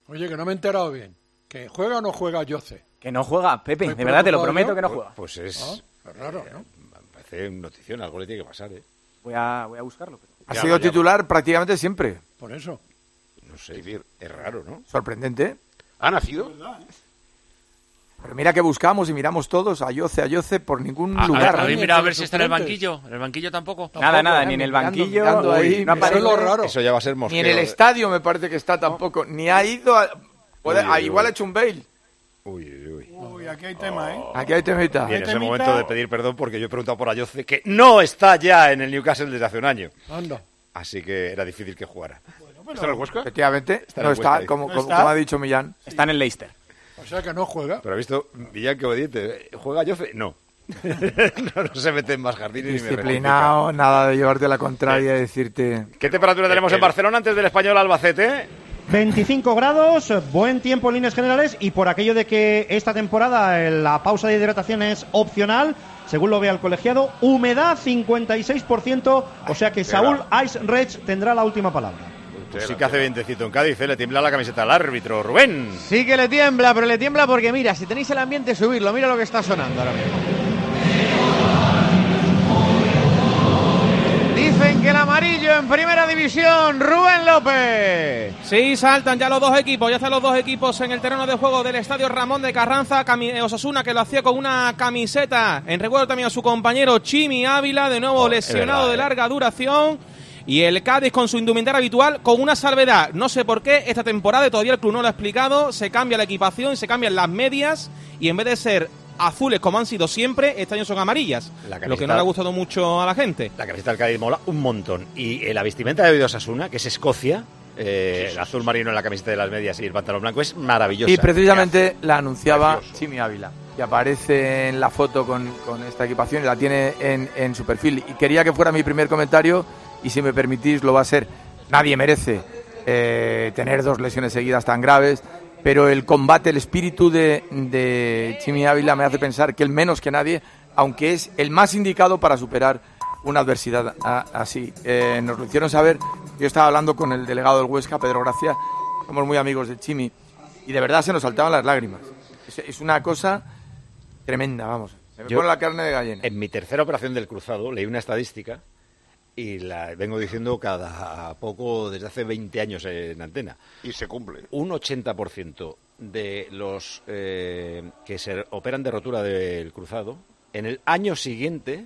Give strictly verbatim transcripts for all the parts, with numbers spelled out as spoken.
Oye, que no me he enterado bien. ¿Que juega o no juega Jose? Que no juega, Pepe, Pues de verdad te lo preocupado prometo yo. que no juega. Pues es... Ah, es raro, ¿no? Me parece notición, algo le tiene que pasar, ¿eh? Voy a, voy a buscarlo. Pero... Ha Ya, sido ya. titular prácticamente siempre. Por eso. No sé, es raro, ¿no? Sorprendente. ¿Ha nacido? Pero mira que buscamos y miramos todos a Yoce, a Yoce por ningún Ah, lugar. ¿Habéis Ni mirado a entre ver si está en el suplentes. banquillo? ¿En el banquillo tampoco? Nada, nada, ¿eh? ni en el Mirando, banquillo, mirando ahí, uy, no Eso es aparece. lo raro. Eso ya va a ser Ni mosqueo. en el estadio me parece que está tampoco. Ni ha ido a... puede- Uy, ah, uy, igual uy. ha hecho un bail. Uy, uy, uy. Uy, aquí hay tema, ¿eh? Aquí hay temita. Bien, es el temita. momento de pedir perdón porque yo he preguntado por Ayoce, que no está ya en el Newcastle desde hace un año. Anda. Así que era difícil que jugara. ¿Está en el Huesca? Efectivamente, Está en no el Huesca está, ahí. como, ¿No como- está? como ha dicho Millán. Está en el Leicester. O sea que no juega. Pero ha visto, Villan, que obediente. ¿Juega Ayoce? No. no. No se mete en más jardines ni me Disciplinado, nada de llevarte la contraria y decirte... rectifica. ¿Qué temperatura tenemos en Barcelona antes del Español Albacete? veinticinco grados, buen tiempo en líneas generales y por aquello de que esta temporada eh, la pausa de hidratación es opcional, según lo vea el colegiado, humedad cincuenta y seis por ciento, o sea que Saúl Ice-Rech tendrá la última palabra. Pues sí que hace vientecito en Cádiz, ¿eh? Le tiembla la camiseta al árbitro, Rubén. Sí que le tiembla, pero le tiembla porque mira, si tenéis el ambiente, subirlo, mira lo que está sonando ahora mismo. Dicen que el amarillo en primera división, Rubén López. Sí, saltan ya los dos equipos, ya están los dos equipos en el terreno de juego del estadio Ramón de Carranza. Cami- eh, Osasuna, que lo hacía con una camiseta, en recuerdo también a su compañero Chimi Ávila, de nuevo Oh, es lesionado verdad, de eh. larga duración. Y el Cádiz con su indumentaria habitual, con una salvedad. No sé por qué esta temporada, y todavía el club no lo ha explicado, se cambia la equipación, se cambian las medias, y en vez de ser azules como han sido siempre, este año son amarillas. La Lo que camiseta- no le ha gustado mucho a la gente. La camiseta del Cádiz mola un montón. Y eh, la vestimenta de Osasuna, que es Escocia, eh, el azul marino en la camiseta de las medias y el pantalón blanco, es maravillosa. Y precisamente la anunciaba Precioso. Chimi Ávila, que aparece en la foto con, con esta equipación y la tiene en, en su perfil. Y quería que fuera mi primer comentario, y si me permitís lo va a ser. Nadie merece eh, tener dos lesiones seguidas tan graves, pero el combate, el espíritu de, de Chimi Ávila me hace pensar que el menos que nadie, aunque es el más indicado para superar una adversidad a- así. Eh, nos lo hicieron saber. Yo estaba hablando con el delegado del Huesca, Pedro Gracia, somos muy amigos de Chimi, y de verdad se nos saltaban las lágrimas. Es, es una cosa tremenda, vamos. Se me Yo- pone la carne de gallina. En mi tercera operación del cruzado leí una estadística y la vengo diciendo cada poco desde hace veinte años en antena. Y se cumple. Un ochenta por ciento de los eh, que se operan de rotura del cruzado, en el año siguiente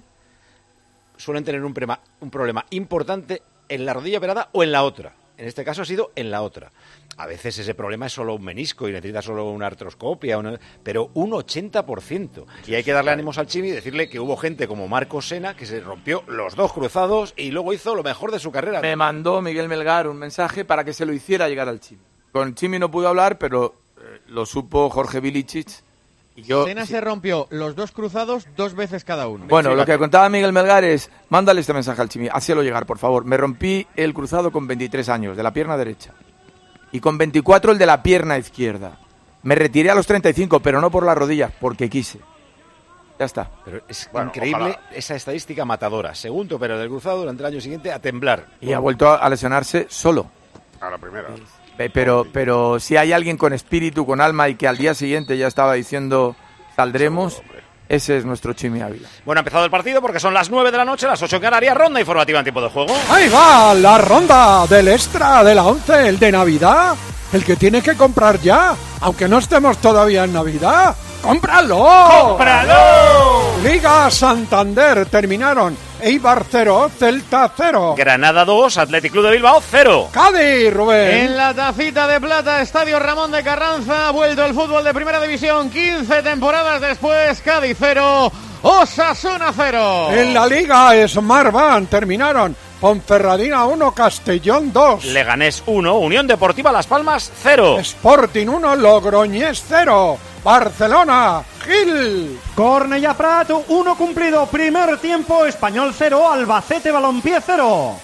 suelen tener un, prema- un problema importante en la rodilla operada o en la otra. En este caso ha sido en la otra. A veces ese problema es solo un menisco y necesita solo una artroscopia, una- pero un ochenta por ciento. Y hay que darle ánimos al Chimi y decirle que hubo gente como Marcos Sena que se rompió los dos cruzados y luego hizo lo mejor de su carrera. Me mandó Miguel Melgar un mensaje para que se lo hiciera llegar al Chimi. Con Chimi no pudo hablar, pero eh, lo supo Jorge Vilicic. Y yo, Sena sí. se rompió los dos cruzados dos veces cada uno. Bueno, lo que contaba Miguel Melgar es, mándale este mensaje al Chimi, hacelo llegar, por favor. Me rompí el cruzado con veintitrés años, de la pierna derecha. Y con veinticuatro el de la pierna izquierda. Me retiré a los treinta y cinco, pero no por las rodillas, porque quise. Ya está. Pero es Bueno, increíble ojalá. esa estadística matadora. Segundo, pero del cruzado durante el año siguiente a temblar. Y ha vuelto a lesionarse solo. A la primera. Eh, Pero, pero si hay alguien con espíritu, con alma y que al día siguiente ya estaba diciendo saldremos, ese es nuestro Chimi Ávila. Bueno, ha empezado el partido porque son las nueve de la noche, las ocho en Canarias, ronda informativa en tiempo de juego. Ahí va la ronda del extra de la once, el de Navidad, el que tiene que comprar ya, aunque no estemos todavía en Navidad. ¡Cómpralo! ¡Cómpralo! Liga Santander terminaron Eibar cero, Celta cero. Granada dos, Athletic Club de Bilbao cero. Cádiz, Rubén. En la tacita de plata, Estadio Ramón de Carranza, ha vuelto el fútbol de Primera División, quince temporadas después, Cádiz cero, Osasuna cero. En la Liga Smartbank terminaron Ponferradina uno, Castellón dos. Leganés uno, Unión Deportiva Las Palmas cero. Sporting uno, Logroñés cero. Barcelona, Gil. Cornellà Prat, uno cumplido. Primer tiempo, Español cero, Albacete Balompié cero.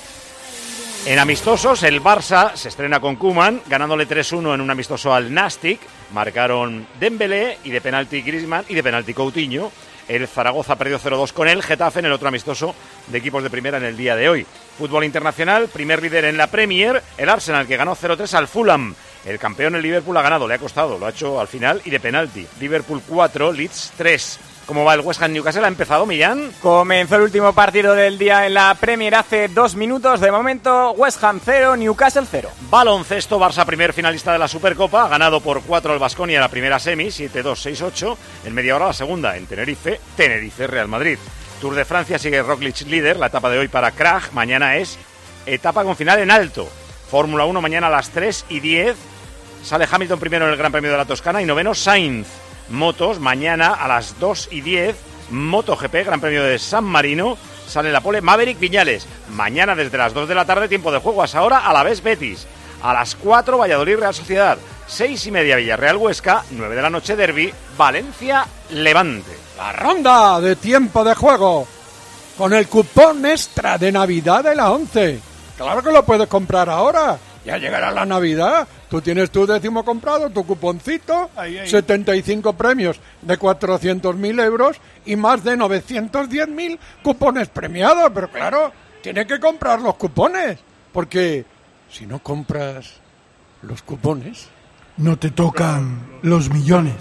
En amistosos, el Barça se estrena con Koeman, ganándole tres uno en un amistoso al Nastic. Marcaron Dembélé y de penalti Griezmann y de penalti Coutinho. El Zaragoza perdió cero dos con el Getafe en el otro amistoso de equipos de primera en el día de hoy. Fútbol internacional, primer líder en la Premier, el Arsenal que ganó cero tres al Fulham. El campeón, el Liverpool, ha ganado, le ha costado, lo ha hecho al final y de penalti. Liverpool cuatro, Leeds tres. ¿Cómo va el West Ham Newcastle? ¿Ha empezado, Millán? Comenzó el último partido del día en la Premier hace dos minutos. De momento, West Ham cero, Newcastle cero. Baloncesto, Barça, primer finalista de la Supercopa. Ha ganado por cuatro el Baskonia la primera semi, siete dos, seis ocho. En media hora la segunda, en Tenerife, Tenerife, Real Madrid. Tour de Francia, sigue Roglic líder. La etapa de hoy para Krag. Mañana es etapa con final en alto. Fórmula uno mañana a las tres y diez. Sale Hamilton primero en el Gran Premio de la Toscana y noveno Sainz. Motos, mañana a las dos y diez, MotoGP, Gran Premio de San Marino, sale la pole Maverick Viñales. Mañana desde las dos de la tarde, tiempo de juego, a esa hora, Alavés Betis. A las cuatro, Valladolid Real Sociedad. seis y media, Villarreal Huesca. nueve de la noche, Derby, Valencia Levante. La ronda de tiempo de juego con el cupón extra de Navidad de la once. Claro que lo puedes comprar ahora. Ya llegará la Navidad. Tú tienes tu décimo comprado, tu cuponcito, ahí, ahí. setenta y cinco premios de cuatrocientos mil euros y más de novecientos diez mil cupones premiados. Pero claro, tienes que comprar los cupones, porque si no compras los cupones, no te tocan los millones.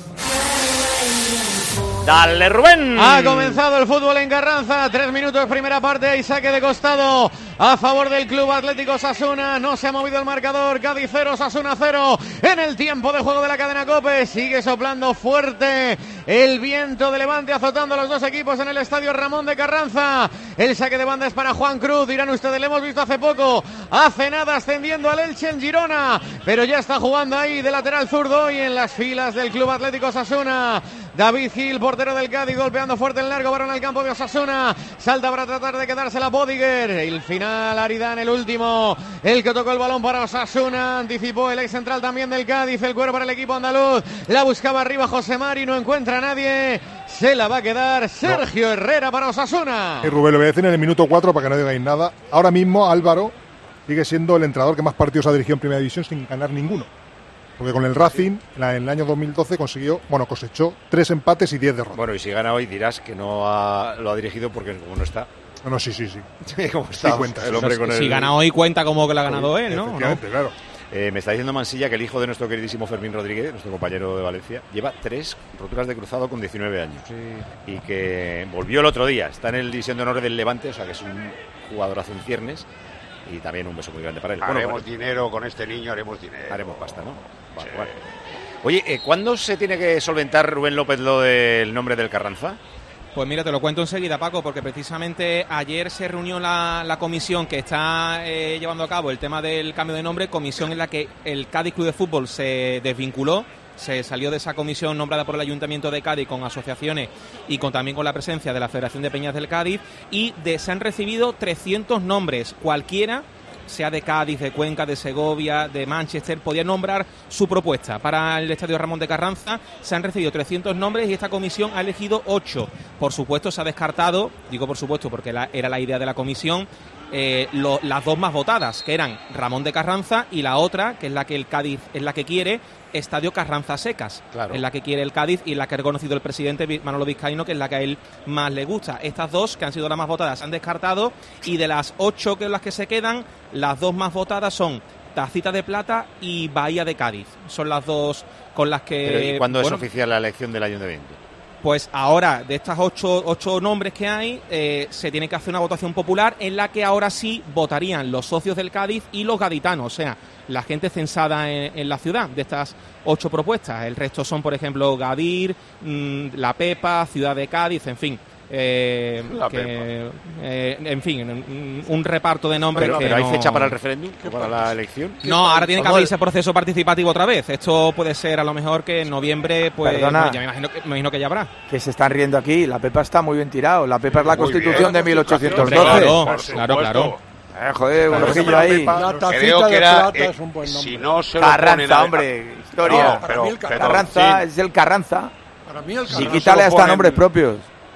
¡Dale, Rubén! Ha comenzado el fútbol en Carranza. Tres minutos, primera parte. Hay saque de costado a favor del Club Atlético Osasuna. No se ha movido el marcador. Cádiz cero, Osasuna cero. En el tiempo de juego de la cadena COPE. Sigue soplando fuerte el viento de levante, azotando a los dos equipos en el estadio Ramón de Carranza. El saque de banda es para Juan Cruz. Dirán ustedes, le hemos visto hace poco. Hace nada ascendiendo al Elche en Girona. Pero ya está jugando ahí de lateral zurdo y en las filas del Club Atlético Osasuna. David Gil, portero del Cádiz, golpeando fuerte el largo, varón al campo de Osasuna. Salta para tratar de quedársela Bodiger. El final, Aridán, el último. El que tocó el balón para Osasuna. Anticipó el ex central también del Cádiz. El cuero para el equipo andaluz. La buscaba arriba José Mari, no encuentra a nadie. Se la va a quedar Sergio no. Herrera para Osasuna. Y Rubén, lo voy a decir en el minuto cuatro para que no digáis nada. Ahora mismo Álvaro sigue siendo el entrenador que más partidos ha dirigido en Primera División sin ganar ninguno. Porque con el Racing, en el año dos mil doce, consiguió, bueno, cosechó tres empates y diez derrotas. Bueno, y si gana hoy dirás que no ha, lo ha dirigido porque como no está. No, no sí, sí, sí. ¿Cómo está? Sí, cuenta, el hombre con si el... gana hoy cuenta como que lo ha ganado él, ¿no? Efectivamente, ¿no? Claro. Eh, me está diciendo Mansilla que el hijo de nuestro queridísimo Fermín Rodríguez, nuestro compañero de Valencia, lleva tres roturas de cruzado con diecinueve años. Sí. Y que volvió el otro día. Está en el División de Honor del Levante, o sea que es un jugadorazo en ciernes. Y también un beso muy grande para él. Haremos bueno, vale. dinero con este niño, haremos dinero. Haremos pasta, ¿no? Vale, sí. vale. Oye, eh, ¿cuándo se tiene que solventar, Rubén López, lo del nombre del Carranza? Pues mira, te lo cuento enseguida, Paco, porque precisamente ayer se reunió la, la comisión que está eh, llevando a cabo el tema del cambio de nombre, comisión en la que el Cádiz Club de Fútbol se desvinculó, se salió de esa comisión nombrada por el Ayuntamiento de Cádiz con asociaciones y con también con la presencia de la Federación de Peñas del Cádiz, y de, se han recibido trescientos nombres, cualquiera, sea de Cádiz, de Cuenca, de Segovia, de Manchester, podía nombrar su propuesta para el Estadio Ramón de Carranza. Se han recibido trescientos nombres y esta comisión ha elegido ocho. Por supuesto se ha descartado, digo por supuesto porque la, era la idea de la comisión, eh, lo, las dos más votadas, que eran Ramón de Carranza, y la otra, que es la que el Cádiz es la que quiere, Estadio Carranza Secas, claro. Es la que quiere el Cádiz y la que ha reconocido el presidente Manolo Vizcaíno, que es la que a él más le gusta. Estas dos, que han sido las más votadas, se han descartado, y de las ocho que las que se quedan, las dos más votadas son Tacita de Plata y Bahía de Cádiz. Son las dos con las que... Pero ¿y cuándo bueno, es oficial la elección del ayuntamiento? Pues ahora, de estas ocho, ocho nombres que hay, eh, se tiene que hacer una votación popular en la que ahora sí votarían los socios del Cádiz y los gaditanos, o sea, la gente censada en, en la ciudad, de estas ocho propuestas. El resto son, por ejemplo, Gadir, mmm, La Pepa, Ciudad de Cádiz, en fin. Eh, que, eh, en fin, un, un reparto de nombres. Pero, que pero hay no... fecha para el referéndum, para la elección. No, ahora tiene que haber ese proceso participativo otra vez. Esto puede ser a lo mejor que en noviembre, pues, Perdona, pues ya me imagino, que, me imagino que ya habrá. Que se están riendo aquí. La Pepa está muy bien tirado. La Pepa es la Muy Constitución bien. de mil ochocientos doce. Claro, claro, claro. Eh, joder, un ojillo ahí. La tacita Creo de que era, plata eh, es un buen nombre. si no se lo ponen Carranza, a- hombre. Historia. No, pero, mí el pero, Carranza sí, es el Carranza. Para mí el Y Carranza quítale lo hasta ponen- nombres propios.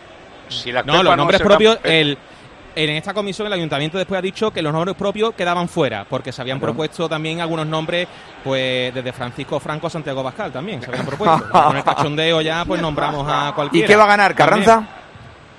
si la No, Pepa los nombres se propios, da- el, en esta comisión el ayuntamiento después ha dicho que los nombres propios quedaban fuera, porque se habían Claro. propuesto también algunos nombres, pues desde Francisco Franco a Santiago Bascal también se habían propuesto. Con el cachondeo ya pues nombramos a cualquiera. ¿Y qué va a ganar, Carranza?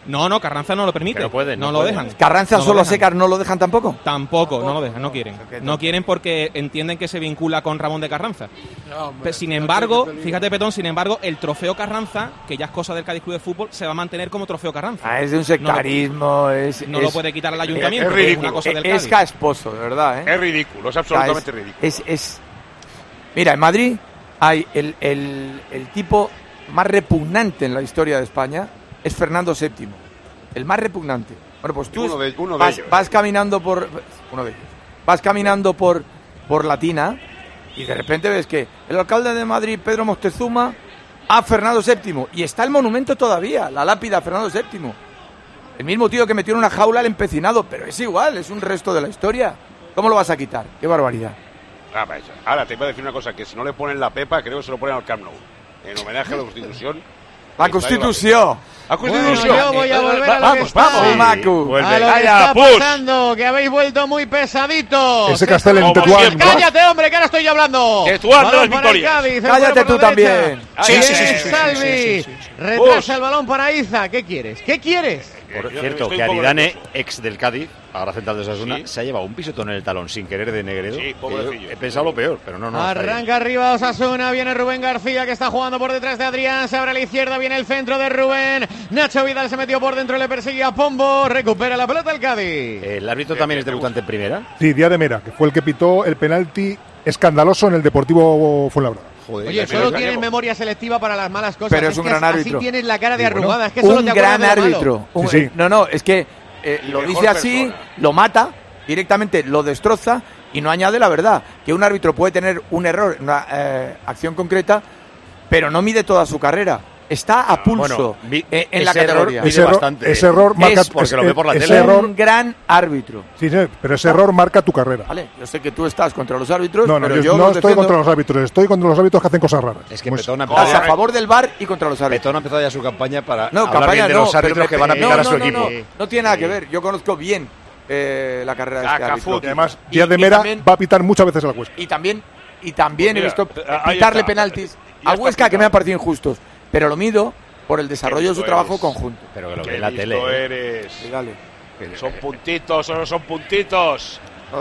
No, no, Carranza no lo permite. Pero puede, no, no lo puede. dejan. Carranza No lo solo dejan. secas, ¿no lo dejan tampoco? Tampoco, no lo dejan, no quieren. No quieren porque entienden que se vincula con Ramón de Carranza. No, hombre, Pe- sin no embargo, tiene peligro. fíjate, Petón, sin embargo, el trofeo Carranza, que ya es cosa del Cádiz Club de Fútbol, se va a mantener como trofeo Carranza. Ah, es de un sectarismo. es, No es, lo puede quitar el ayuntamiento, es porque es ridículo. una cosa del es Cádiz. casposo, de verdad, ¿eh? Es ridículo, es absolutamente O sea, ridículo. es, es, es- Mira, en Madrid hay el, el, el tipo más repugnante en la historia de España, es Fernando séptimo. El más repugnante. Bueno, pues tú Uno de- uno de vas, ellos. vas caminando por... Uno de ellos. Vas caminando por, por Latina y de repente ves que el alcalde de Madrid, Pedro Moctezuma, a Fernando séptimo. Y está el monumento todavía, la lápida a Fernando séptimo. El mismo tío que metió en una jaula al empecinado, pero es igual, es un resto de la historia. ¿Cómo lo vas a quitar? ¡Qué barbaridad! Ah, vaya. Ahora te voy a decir una cosa, que si no le ponen la pepa, creo que se lo ponen al Camp Nou. En homenaje a la Constitución. ¡La Constitución! ¡La Bueno, Constitución! yo voy a volver a lo vamos, que está. vamos. Sí, Macu. Vuelve. A lo que Calla, está push. pasando, que habéis vuelto muy pesaditos. Ese Castel en Como Tetuán. siempre. Cállate, hombre, que ahora estoy yo hablando. Tetuán, Balón las para el victorias. Cádiz, el Cállate cuerpo tú por la derecha. también. Sí, Bien, sí, sí, sí, sí, Salvi. sí, sí, sí, sí. Retrasa Push. el balón para Iza. ¿Qué quieres? ¿Qué quieres? Por Yo cierto, estoy que un poco Aridane, nervioso. ex del Cádiz, ahora central de Osasuna, Sí. se ha llevado un pisotón en el talón sin querer de Negredo. Sí, que pobrecillo. yo he pensado lo peor, pero no, no. está bien. Arranca arriba Osasuna, viene Rubén García que está jugando por detrás de Adrián, se abre a la izquierda, viene el centro de Rubén, Nacho Vidal se metió por dentro, le persigue a Pombo, recupera la pelota el Cádiz. El árbitro también es debutante en primera. Sí, Díaz de Mera, que fue el que pitó el penalti escandaloso en el Deportivo Fuenlabrada. Joder, Oye, el solo piloto tienes gallego. memoria selectiva para las malas cosas. Pero es un que gran así árbitro. tienes la cara de Y bueno, arrugada, es que solo Un te acuerdas gran de lo malo. árbitro. Un- Sí, sí. No, no, es que eh, Y lo mejor dice así, persona. lo mata directamente, lo destroza y no añade la verdad. Que un árbitro puede tener un error en una eh, acción concreta, pero no mide toda su carrera. Está a pulso Bueno, vi- eh, en la ese error categoría. mide Ese error, bastante. ese error marca Es porque lo ve ese- por la ese tele. error- Un gran árbitro. Sí, sí, pero ese error marca tu carrera. Vale, yo sé que tú estás contra los árbitros, No, no, pero yo, yo, no los estoy defiendo. contra los árbitros, estoy contra los árbitros que hacen cosas raras. Es que Como Petón ha Estás a empezado, favor del V A R y contra los árbitros. Petón ha empezado ya su campaña para No, hablar campaña bien de no, los pero árbitros me- que van a no, pitar a no, su no, equipo. No, no tiene nada que ver. Yo conozco bien eh, la carrera de este Caca, árbitro. fut. Y además, Y- Díaz de y Mera también- va a pitar muchas veces a la Huesca. Y también, y también Pues he mira, visto ahí pitarle está. penaltis Ya a está Huesca que pitado. me han parecido injustos. Pero lo mido por el desarrollo de su listo trabajo eres. conjunto. Pero que lo ve Qué en la listo tele. ¿eh? eres. Sí, dale. Son puntitos, solo son puntitos.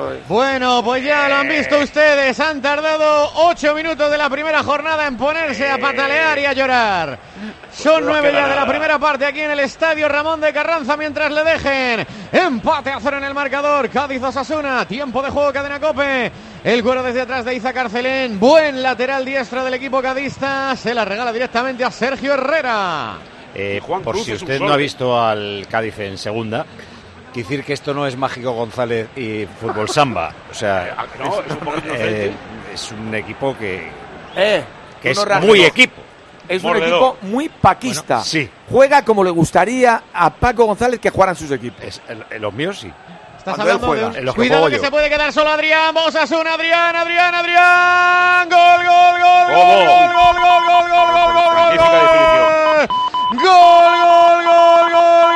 Bueno, pues ya lo han visto ustedes, han tardado ocho minutos de la primera jornada en ponerse a patalear y a llorar. Son No nueve queda ya de la nada. primera parte aquí en el estadio Ramón de Carranza mientras le dejen empate a cero en el marcador. Cádiz Osasuna, tiempo de juego Cadena Cope. El cuero desde atrás de Iza Carcelén, buen lateral diestro del equipo cadista, se la regala directamente a Sergio Herrera. Eh, Juan por Cruz si es un usted no sol. ha visto al Cádiz en segunda, decir que esto no es Mágico González y Fútbol Samba. O sea, Ah, no, es un poquito eh, diferente. es un equipo que, Eh, que es uno rasgos. muy equipo. Es un Mordedor. equipo muy paquista. Bueno, sí. Juega como le gustaría a Paco González que jugaran sus equipos. Es, el- el- los míos sí. Estás Cuando él hablando juega, de un- en los que Cuidado juego que yo. se puede quedar solo Adrián. Vamos a Sun, Adrián, Adrián, Adrián. Gol, gol, gol, gol, Gol. gol, gol, gol, gol, gol, gol, gol, Magnífica gol. definición. Gol, gol, gol, gol,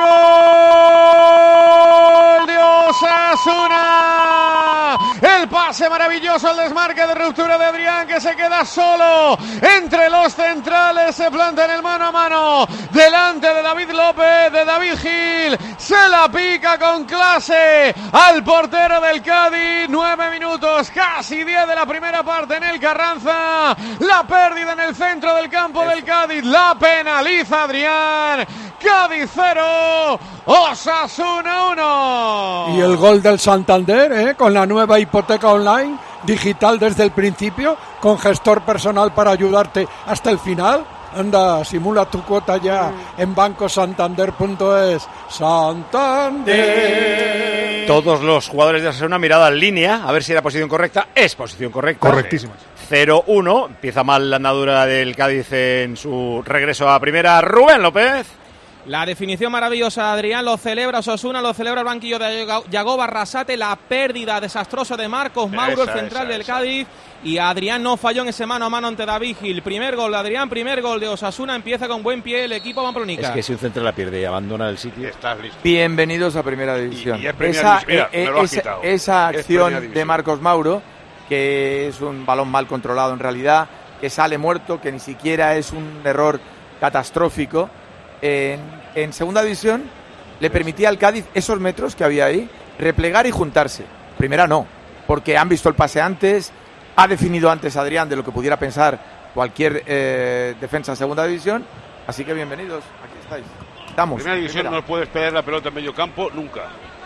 gol de Osasuna. El pase maravilloso, el desmarque de ruptura de Adrián que se queda solo entre los centrales, se planta en el mano a mano delante de David López, de David Gil, se la pica con clase al portero del Cádiz. Nueve minutos, casi diez de la primera parte en el Carranza. La pérdida en el centro del campo del Cádiz, la penaliza Adrián. Cádiz cero, Osasuna uno. Y el gol del Santander, ¿eh? Con la nueva hipoteca online, digital desde el principio, con gestor personal para ayudarte hasta el final. Anda, simula tu cuota ya en banco santander punto es. Santander. Todos los jugadores de Osasuna, mirada en línea, a ver si era posición correcta. Es posición correcta. Correctísima. cero uno. Empieza mal la andadura del Cádiz en su regreso a primera. Rubén López. La definición maravillosa, Adrián, lo celebra Osasuna, lo celebra el banquillo de Yago Barrasate, la pérdida desastrosa de Marcos Mauro, Esa, el central esa, del esa. Cádiz, y Adrián no falló en ese mano a mano ante David Gil. Primer gol de Adrián, primer gol de Osasuna, empieza con buen pie el equipo pamplonica. Es que si un centro la pierde y abandona el sitio. Estás listo. Bienvenidos a Primera División. Y- y es Primera esa, División. Mira, eh, me lo has esa- quitado. esa Es acción Primera de División. Marcos Mauro, que es un balón mal controlado en realidad, que sale muerto, que ni siquiera es un error catastrófico, en, en segunda división le permitía al Cádiz esos metros que había ahí, replegar y juntarse. Primera no, porque han visto el pase antes, ha definido antes Adrián de lo que pudiera pensar cualquier eh, defensa en segunda división, así que bienvenidos, aquí estáis. Estamos. Primera división primera. No puedes perder la pelota en medio campo nunca.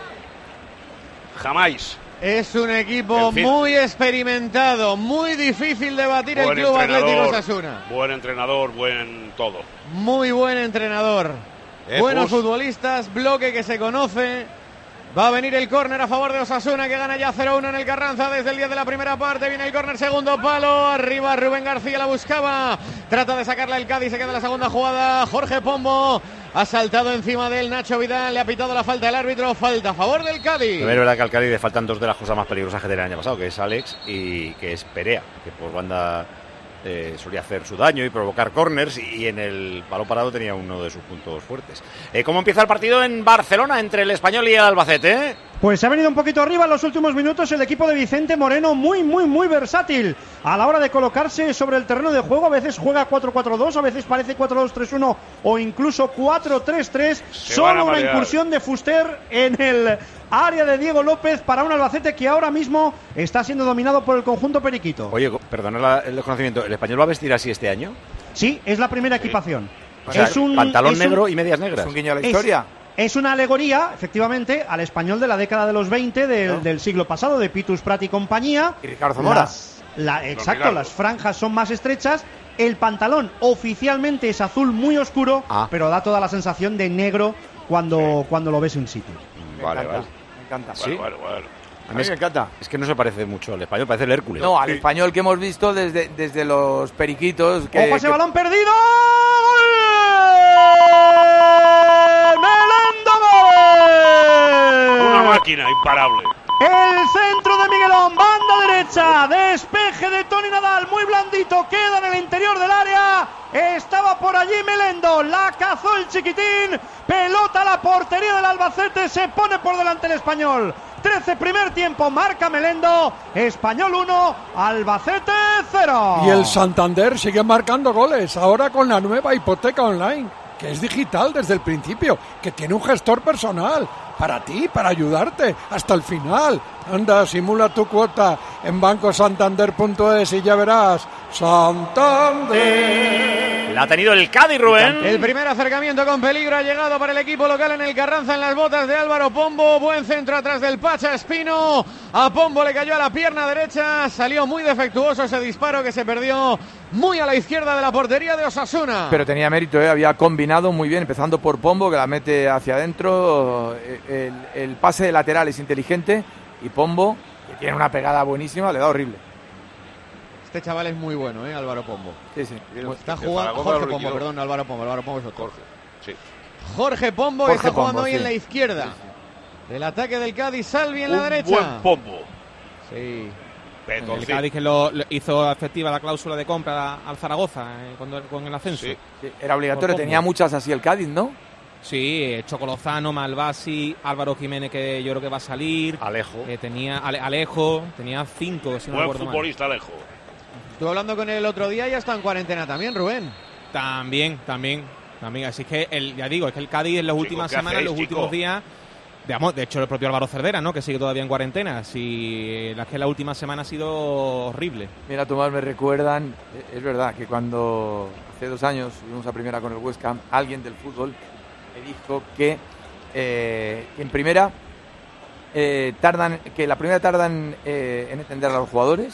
Jamás. Es un equipo en fin. muy experimentado, muy difícil de batir buen el Club Atlético Osasuna. Buen entrenador, buen todo. Muy buen entrenador. Eh, Buenos pues. futbolistas, bloque que se conoce. Va a venir el córner a favor de Osasuna, que gana ya cero uno en el Carranza desde el diez de la primera parte. Viene el córner, segundo palo. Arriba Rubén García la buscaba. Trata de sacarla el Cádiz, se queda en la segunda jugada. Jorge Pombo ha saltado encima del Nacho Vidal. Le ha pitado la falta del árbitro. Falta a favor del Cádiz. Es verdad que al Cádiz le faltan dos de las cosas más peligrosas que tenía el año pasado, que es Alex y que es Perea, que por banda eh, solía hacer su daño y provocar córners, y en el balón parado tenía uno de sus puntos fuertes. Eh, ¿Cómo empieza el partido en Barcelona entre el Español y el Albacete? Pues se ha venido un poquito arriba en los últimos minutos el equipo de Vicente Moreno, muy, muy, muy versátil a la hora de colocarse sobre el terreno de juego. A veces juega cuatro cuatro dos, a veces parece cuatro dos tres uno o incluso cuatro tres tres. Solo una incursión de Fuster en el área de Diego López para un Albacete que ahora mismo está siendo dominado por el conjunto periquito. Oye, perdona la, el desconocimiento, ¿el Español va a vestir así este año? Sí, es la primera equipación. Sí. O sea, es un pantalón es negro un, y medias negras. Es un guiño a la historia. Es, Es una alegoría, efectivamente, al Español de la década de los veinte del, ¿no? del siglo pasado, de Pitus Prat y compañía. Y Ricardo Zamora. Las, la, exacto, las franjas son más estrechas. El pantalón oficialmente es azul muy oscuro, ah. pero da toda la sensación de negro cuando, sí. cuando lo ves en un sitio. Me vale, encanta, vale. Me encanta. ¿Sí? Vale, vale, vale. A mí me encanta. Es que no se parece mucho al Español, parece el Hércules. No, al sí. Español que hemos visto desde, desde los periquitos. Que, ¡Ojo ese que... balón perdido! Una máquina imparable. El centro de Miguelón, banda derecha, despeje de Toni Nadal, muy blandito, queda en el interior del área. Estaba por allí Melendo, la cazó el chiquitín, pelota a la portería del Albacete, se pone por delante el Español. trece primer tiempo, marca Melendo, Español uno, Albacete cero. Y el Santander sigue marcando goles, ahora con la nueva hipoteca online, que es digital desde el principio, que tiene un gestor personal, para ti, para ayudarte, hasta el final. Anda, simula tu cuota en banco santander punto es y ya verás. Santander. La ha tenido el Cádiz, Rubén. El primer acercamiento con peligro ha llegado para el equipo local en el Carranza, en las botas de Álvaro Pombo. Buen centro atrás del Pacha Espino. A Pombo le cayó a la pierna derecha. Salió muy defectuoso ese disparo que se perdió muy a la izquierda de la portería de Osasuna. Pero tenía mérito, ¿eh? Había combinado muy bien, empezando por Pombo, que la mete hacia adentro. El, el pase de lateral es inteligente. Y Pombo, que tiene una pegada buenísima, le da horrible. Este chaval es muy bueno, ¿eh? Álvaro Pombo. Sí, sí. Está jugando Jorge Pombo, perdón, Álvaro Pombo. Álvaro Pombo es otro. Jorge, sí. Jorge Pombo Jorge está Pombo, jugando hoy sí. en la izquierda. Sí, sí. El ataque del Cádiz, Salvi en Un la derecha. buen Pombo. Sí. Pero, el sí. Cádiz que lo, lo hizo efectiva la cláusula de compra al Zaragoza eh, con, con el ascenso. Sí. Sí, era obligatorio, tenía muchas así el Cádiz, ¿no? Sí, Chocolozano, Malvasi, Álvaro Jiménez, que yo creo que va a salir. Alejo. Eh, tenía Ale, Alejo, tenía cinco, si no Buen recuerdo futbolista, mal. Alejo. Estuve hablando con él el otro día y ya está en cuarentena también, Rubén. También, también, también. Así que, el, ya digo, es que el Cádiz en las Chico, últimas ¿qué semanas, en hacéis, los chico? últimos días, digamos, de hecho el propio Álvaro Cervera, ¿no? Que sigue todavía en cuarentena. Si la que la última semana ha sido horrible. Mira, Tomás, me recuerdan, es verdad que cuando hace dos años fuimos a primera con el Huesca, alguien del fútbol me dijo que eh, en primera eh, tardan, que la primera tardan eh, en entender a los jugadores,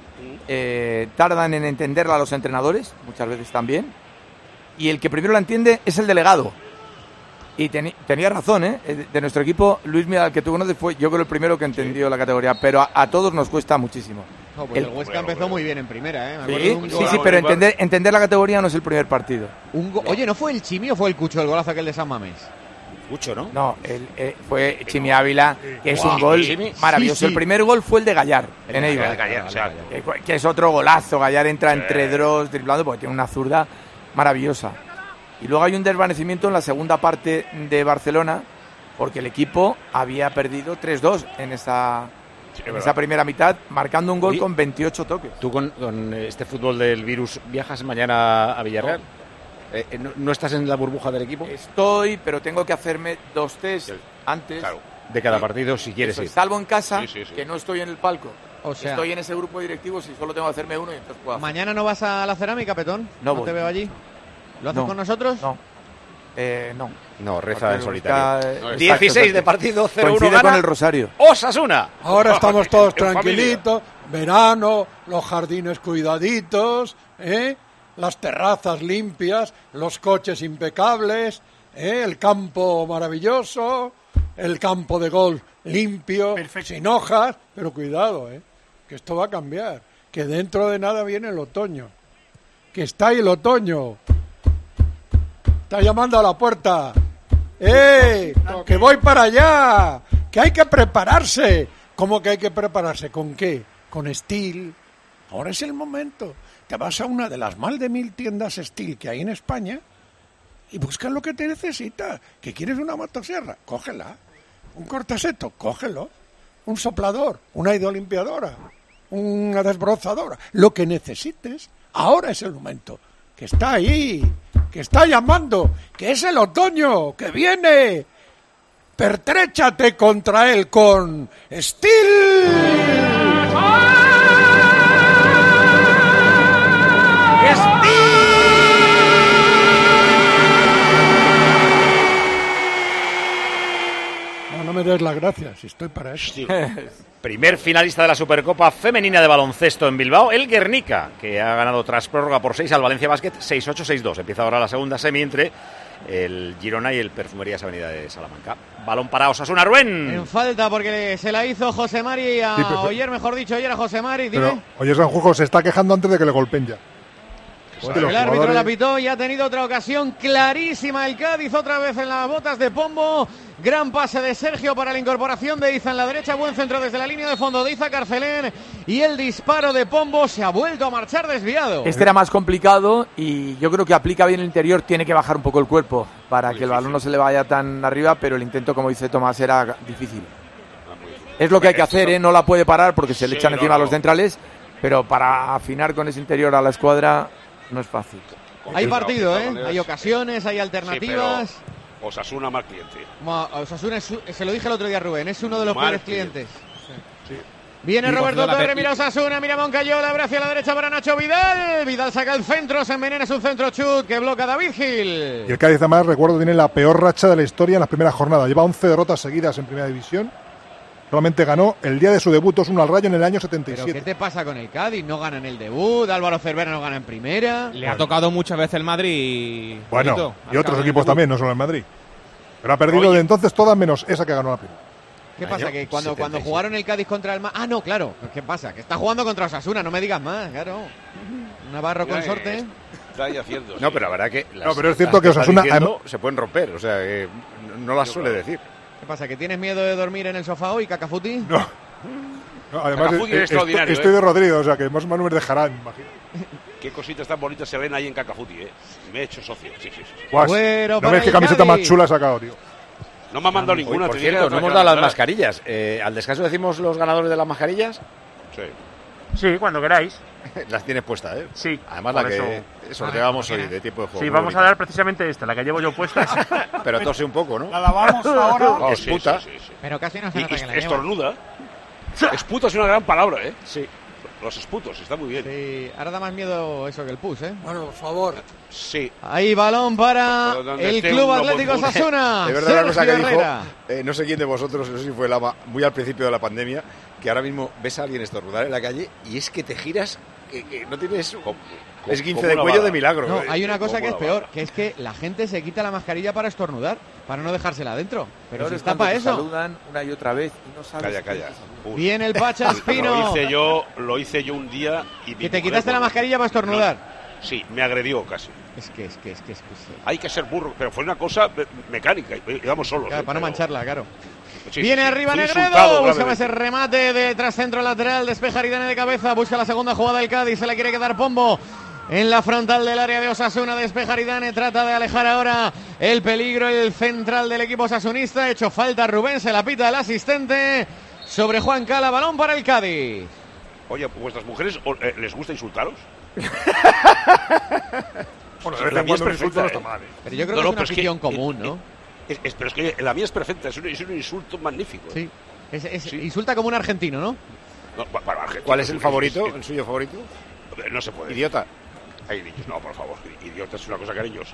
eh, tardan en entenderla a los entrenadores, muchas veces también, y el que primero la entiende es el delegado. Y teni, tenía razón, ¿eh? De nuestro equipo, Luis Miguel, que tú conoces, fue yo creo el primero que entendió sí. la categoría, pero a, a todos nos cuesta muchísimo. No, pues el, el Huesca bueno, empezó bueno. muy bien en primera, ¿eh? Sí, un sí, sí, pero entender, entender la categoría no es el primer partido. Un go- Oye, ¿no fue el Chimi o fue el Cucho el golazo aquel de San Mamés? Cucho, ¿no? No, el, eh, fue Chimi Ávila, que es wow, un gol Chimi. maravilloso. Sí, sí. El primer gol fue el de Gallar, el en Eibar. Gallar, o sea, que, que es otro golazo. Gallar entra sí. entre dos, driblando, porque tiene una zurda maravillosa. Y luego hay un desvanecimiento en la segunda parte de Barcelona, porque el equipo había perdido tres dos en esa, sí, en esa primera mitad, marcando un gol Oye, con veintiocho toques. ¿Tú con, con este fútbol del virus viajas mañana a Villarreal? Eh, ¿no, ¿No estás en la burbuja del equipo? Estoy, pero tengo que hacerme dos test antes. Claro, de cada partido si quieres Eso, ir. Salvo en casa, Sí, sí, sí. que no estoy en el palco. O sea, estoy en ese grupo directivo si solo tengo que hacerme uno y entonces puedo hacer. ¿Mañana no vas a la cerámica, Petón? No ¿No voy. te veo allí? ¿Lo haces No. con nosotros? No. Eh, no. No, reza Porque en solitario. está, eh, exacto, dieciséis de exacto. partido, cero uno Coincide gana con el Rosario. Osasuna. Ahora estamos todos En familia. tranquilitos, verano, los jardines cuidaditos, ¿eh? Las terrazas limpias, los coches impecables, ¿eh? El campo maravilloso, el campo de golf limpio, sin hojas, pero cuidado, ¿eh? Que esto va a cambiar, que dentro de nada viene el otoño, que está ahí el otoño, está llamando a la puerta, ¡eh! Que voy para allá, que hay que prepararse. ¿Cómo que hay que prepararse? ¿Con qué? Con Steel. Ahora es el momento. Te vas a una de las más de mil tiendas Steel que hay en España y buscas lo que te necesitas. ¿Que quieres una motosierra? Cógela. Un cortaseto, cógelo. Un soplador, una hidrolimpiadora, una desbrozadora. Lo que necesites, ahora es el momento. Que está ahí, que está llamando, que es el otoño, que viene. Pertréchate contra él con Steel. No, no me des las gracias, estoy para eso. Primer finalista de la Supercopa Femenina de Baloncesto en Bilbao, el Guernica, que ha ganado tras prórroga por seis al Valencia Basket, seis ocho seis dos. Empieza ahora la segunda semi entre el Girona y el Perfumerías Avenida de Salamanca. Balón para Osasuna, Rubén. En falta porque se la hizo José Mari a Sí, pero- Oyer, mejor dicho, Oyer a José Mari. Dime. Pero, oye, Sanjurjo se está quejando antes de que le golpeen ya. Pues De los el árbitro jugadores- la pitó y ha tenido otra ocasión clarísima el Cádiz, otra vez en las botas de Pombo. Gran pase de Sergio para la incorporación de Iza en la derecha, buen centro desde la línea de fondo de Iza Carcelén y el disparo de Pombo se ha vuelto a marchar desviado. Este era más complicado y yo creo que aplica bien el interior, tiene que bajar un poco el cuerpo para que el balón no se le vaya tan arriba, pero el intento, como dice Tomás, era difícil. Es lo que hay que hacer, ¿eh? No la puede parar porque se le Sí, echan no, encima a no. los centrales, pero para afinar con ese interior a la escuadra no es fácil. Hay No, partido, de todas ¿eh? maneras, Hay ocasiones, hay alternativas. Sí, pero Osasuna más cliente. Mo- Osasuna es su- se lo dije el otro día a Rubén, es uno de los Mal peores cliente. clientes. Viene Y Roberto cogido la Torre, pe- mira Osasuna, mira Moncayola, abre hacia la derecha para Nacho Vidal. Vidal saca el centro, se envenena, es un centro chut que bloca David Gil. Y el Cádiz, además, recuerdo, tiene la peor racha de la historia en las primeras jornadas. Lleva once derrotas seguidas en Primera División. Solamente ganó el día de su debut dos uno al Rayo en el año setenta y ¿Pero qué siete. te pasa con el Cádiz? No gana en el debut, Álvaro Cervera no gana en primera. Le ha tocado muchas veces el Madrid. Bueno, Bonito, y otros al equipos debut. también, no solo el Madrid. Pero ha perdido Oye. de entonces todas menos esa que ganó la primera. ¿Qué pasa? Año Que cuando, setenta y cuando siete. jugaron el Cádiz contra el Ma... Ah, no, claro. ¿Qué pasa? Que está jugando contra Osasuna, no me digas más, claro. Navarro Mira, consorte. eh, Está ahí haciendo. No, sí. pero la verdad que las, No, pero es cierto las que está Osasuna- diciendo se pueden romper, o sea, que no las suele decir. ¿Qué pasa? ¿Que tienes miedo de dormir en el sofá hoy, Cacafuti? No. No, además, Cacafuti eh, es estoy, extraordinario, estoy ¿eh? de Rodrigo, o sea que más o menos me dejarán, imagino. Qué cositas tan bonitas se ven ahí en Cacafuti, ¿eh? Me he hecho socio. Sí, sí, sí. Guas, Bueno, no para ves qué el camiseta Cádiz. más chula ha sacado, tío. No me ha mandado Hoy, ninguna. por te dije cierto, la no hemos otra dado las que- mascarillas. Eh, al descanso decimos los ganadores de las mascarillas. Sí. Sí, cuando queráis. Las tienes puestas, ¿eh? Sí. Además, por la que eso- sorteábamos hoy de tiempo de juego. Sí, muy vamos a bonita. dar precisamente esta, la que llevo yo puesta. Pero tose un poco, ¿no? La lavamos ahora. No, Es sí, puta. sí, sí, sí. Pero casi no se Y, nota y que la lleva. estornuda. Esputo es una gran palabra, ¿eh? Sí. Los esputos, está muy bien. Sí, ahora da más miedo eso que el pus, ¿eh? Bueno, por favor. Sí. Ahí balón para Pero donde el esté Club uno, Atlético pues, Osasuna. De verdad, la cosa que Sergio dijo, Herrera. eh, no sé quién de vosotros, no sé si fue Lama, muy al principio de la pandemia, que ahora mismo ves a alguien estornudar en la calle y es que te giras, que, que no tienes Como- esguince como de una cuello bala. de milagro. No, ¿eh? hay una cosa como que es una peor, bala. que es que la gente se quita la mascarilla para estornudar, para no dejársela adentro. Pero Peor si es está cuando para te eso. saludan una y otra vez y no sabes. Calla, quién calla. te saluda. Uy. Viene el Pacha Espino. Lo hice yo, lo hice yo un día y mi Que te mujer, quitaste la bueno, mascarilla para estornudar. no, sí, me agredió casi. Es que, es que, es que, es que. Hay que ser burro, pero fue una cosa me- mecánica. y- Íbamos solos. Claro, ¿eh? para no Pero- mancharla, claro. Sí, Viene sí, sí. arriba Fui Negredo, insultado buscaba gravemente. ese remate de tras centro lateral, despeja Aridane de cabeza, busca la segunda jugada del Cádiz, se la quiere quedar Pombo. En la frontal del área de Osasuna, despeja Aridane, trata de alejar ahora el peligro, el central del equipo osasunista, hecho falta Rubén, se la pita el asistente sobre Juan Cala, balón para el Cádiz. Oye, ¿vuestras mujeres o- eh, les gusta insultaros? Bueno, de vez la mía es cuando un insulto perfecta. no ¿eh? está mal, ¿eh? Pero yo creo No, que no, es una pero es que- afición común, ¿no? Es, es- pero es que la mía es perfecta, es un, es un insulto magnífico. ¿eh? Sí. Es, es- Sí. Insulta como un argentino, ¿no? No, pa- para Argentina, ¿Cuál es el sí, favorito? sí, sí. ¿El suyo favorito? No se puede. Idiota. Hay niños, no, por favor. Idiota es una cosa cariñosa.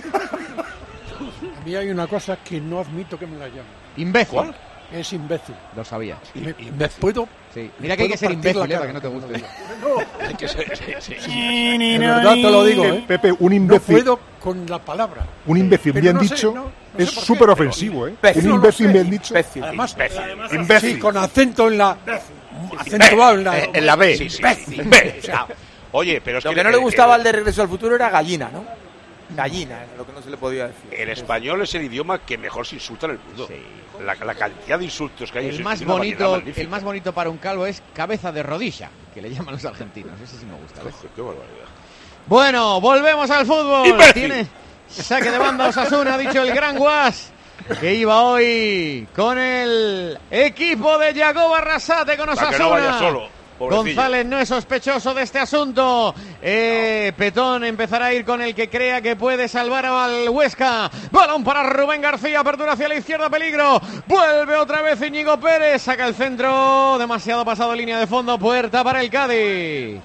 A mí hay una cosa que no admito que me la llamen. Imbécil. ¿Cuál? Es imbécil. Lo sabía. Y me, y me puedo... Sí. Mira que hay que ser puedo partir imbécil, la ¿eh? cara. Para que no te guste. Hay que ser- sí, sí, sí. De verdad te lo digo, ¿eh? Pepe, un No imbécil, puedo con la palabra. un imbécil Pero bien no sé, dicho no- no sé es por qué, súper pero- ofensivo, ¿eh? Imbécil. Un No lo imbécil sé. bien dicho. Imbécil. Además, Imbécil. sí, con acento en la... Acentuado en la... Eh, en la B. Sí, sí, Imbécil. sí. Ve, o sea, Oye, pero es Lo que que no el- le gustaba el- al de Regreso al Futuro era gallina, ¿no? Gallina, es lo que no se le podía decir. El español es el idioma que mejor se insulta en el mundo. La, la cantidad de insultos que hay El es más una variedad bonito, magnífica. el más bonito para un calvo es cabeza de rodilla, que le llaman los argentinos. Ese sí me gusta. ¿ves? Qué barbaridad. Bueno, volvemos al fútbol. ¡Imbécil! Tiene saque de banda Osasuna, ha dicho el gran Guas, que iba hoy con el equipo de Yago Arrasate con Para Osasuna. que no vaya solo. Pobrecillo. González no es sospechoso de este asunto. Eh, Petón empezará a ir con el que crea que puede salvar al Huesca. Balón para Rubén García, apertura hacia la izquierda, peligro. Vuelve otra vez Íñigo Pérez, saca el centro, demasiado pasado línea de fondo, puerta para el Cádiz.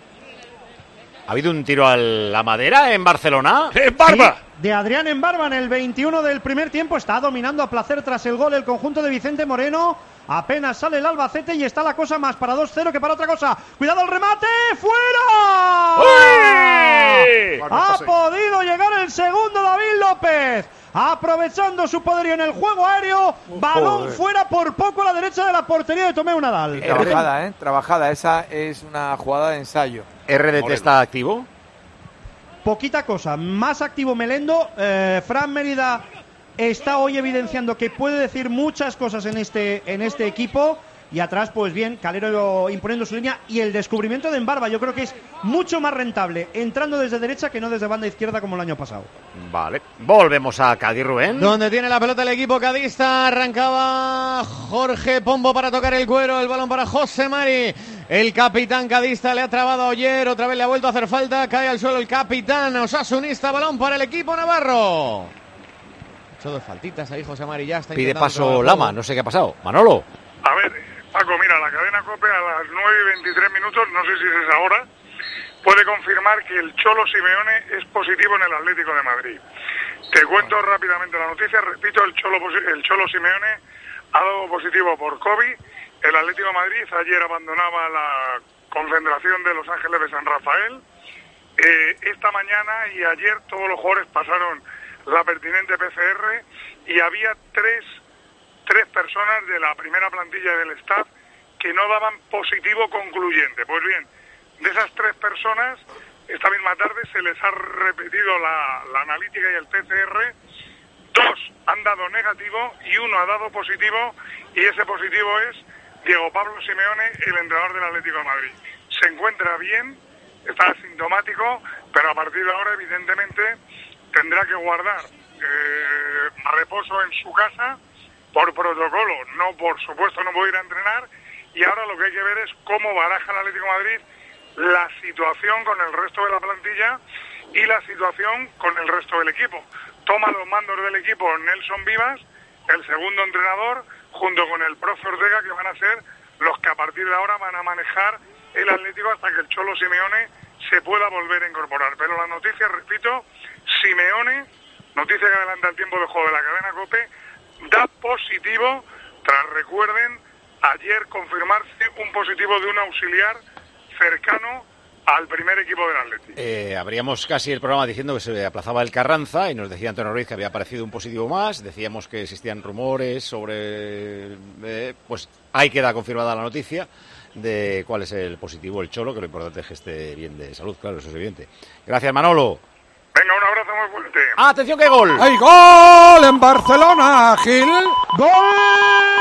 ¿Ha habido un tiro a la madera en Barcelona? ¡En barba! Sí, de Adrián en barba en el veintiuno del primer tiempo. Está dominando a placer tras el gol el conjunto de Vicente Moreno. Apenas sale el Albacete y está la cosa más para dos cero que para otra cosa. ¡Cuidado el remate! ¡Fuera! ¡Uy! Ha podido llegar el segundo David López. Aprovechando su poderío en el juego aéreo. Balón Joder. fuera por poco a la derecha de la portería de Tomeu Nadal. Trabajada, ¿eh? Trabajada. Esa es una jugada de ensayo. ¿R D T está activo? Poquita cosa, más activo Melendo. eh, Fran Mérida está hoy evidenciando que puede decir muchas cosas en este, en este equipo. Y atrás, pues bien, Calero imponiendo su línea. Y el descubrimiento de Embarba, yo creo que es mucho más rentable entrando desde derecha que no desde banda izquierda como el año pasado. Vale. Volvemos a Cádiz, Rubén. Donde tiene la pelota el equipo cadista. Arrancaba Jorge Pombo para tocar el cuero. El balón para José Mari. El capitán cadista le ha trabado a Oyer. Otra vez le ha vuelto a hacer falta. Cae al suelo el capitán osasunista. Balón para el equipo navarro. Hecho dos faltitas ahí José Mari. Ya está Pide intentando paso probar el Lama, juego. no sé qué ha pasado. Manolo. A ver, Paco, mira, la cadena COPE a las nueve y veintitrés minutos, no sé si es ahora, puede confirmar que el Cholo Simeone es positivo en el Atlético de Madrid. Te cuento rápidamente la noticia, repito, el Cholo, posi- el Cholo Simeone ha dado positivo por COVID. El Atlético de Madrid ayer abandonaba la concentración de Los Ángeles de San Rafael. Eh, esta mañana y ayer todos los jugadores pasaron la pertinente P C R y había tres tres personas de la primera plantilla del staff que no daban positivo concluyente. Pues bien, de esas tres personas, esta misma tarde se les ha repetido la, la analítica y el P C R. Dos han dado negativo y uno ha dado positivo, y ese positivo es Diego Pablo Simeone, el entrenador del Atlético de Madrid. Se encuentra bien, está asintomático, pero a partir de ahora, evidentemente, tendrá que guardar eh, reposo en su casa por protocolo. No, por supuesto, no puede ir a entrenar, y ahora lo que hay que ver es cómo baraja el Atlético de Madrid la situación con el resto de la plantilla y la situación con el resto del equipo. Toma los mandos del equipo Nelson Vivas, el segundo entrenador, junto con el profe Ortega, que van a ser los que a partir de ahora van a manejar el Atlético hasta que el Cholo Simeone se pueda volver a incorporar. Pero la noticia, repito, Simeone, noticia que adelanta el tiempo de juego de la cadena COPE, da positivo tras, recuerden, ayer confirmarse un positivo de un auxiliar cercano al primer equipo del Atlético. Eh, abríamos casi el programa diciendo que se aplazaba el Carranza y nos decía Antonio Ruiz que había aparecido un positivo más. Decíamos que existían rumores sobre... Eh, pues ahí queda confirmada la noticia de cuál es el positivo, el Cholo, que lo importante es que esté bien de salud, claro, eso es evidente. Gracias, Manolo. Venga, un abrazo muy fuerte. ¡Ah, atención, qué gol! ¡Hay gol en Barcelona, Gil! ¡Gol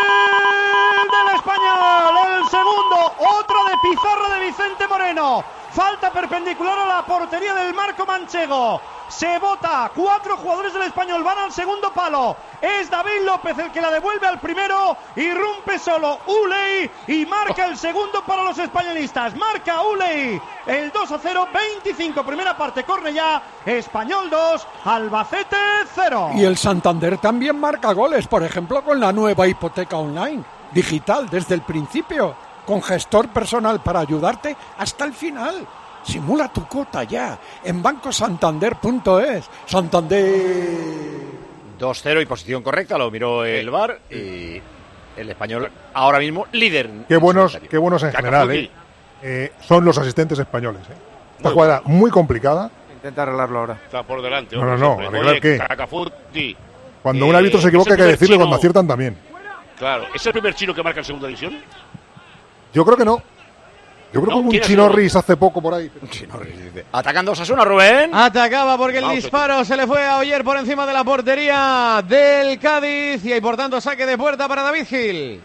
del Español! El segundo, otro de pizarra de Vicente Moreno. falta perpendicular a la portería del Marco Manchego. Se bota, cuatro jugadores del Español van al segundo palo. Es David López el que la devuelve al primero. Irrumpe solo Uley y marca el segundo para los españolistas. Marca Uley el dos a cero, veinticinco, primera parte, Cornellá, Español dos, Albacete cero. Y el Santander también marca goles, por ejemplo, con la nueva hipoteca online, digital desde el principio, con gestor personal para ayudarte hasta el final. Simula tu cuota ya en banco santander punto es. Santander. dos cero y posición correcta, lo miró el V A R y el Español ahora mismo líder. Qué buenos, qué buenos en general, ¿eh? Eh, son los asistentes españoles. ¿eh? Esta jugada muy complicada. Intenta arreglarlo ahora. Está por delante. No, no, no. Siempre. ¿Arreglar Oye, qué? Cacafuti. Cuando Eh, un árbitro se equivoca hay que decirle chino- cuando aciertan también. Claro, ¿es el primer chino que marca en segunda división? Yo creo que no. Yo creo No, que hubo un ¿quién ha Chino sido? Riz hace poco por ahí. Atacando Osasuna, Rubén. Atacaba porque el Vamos, disparo se le fue a Oyer por encima de la portería del Cádiz y hay por tanto saque de puerta para David Gil.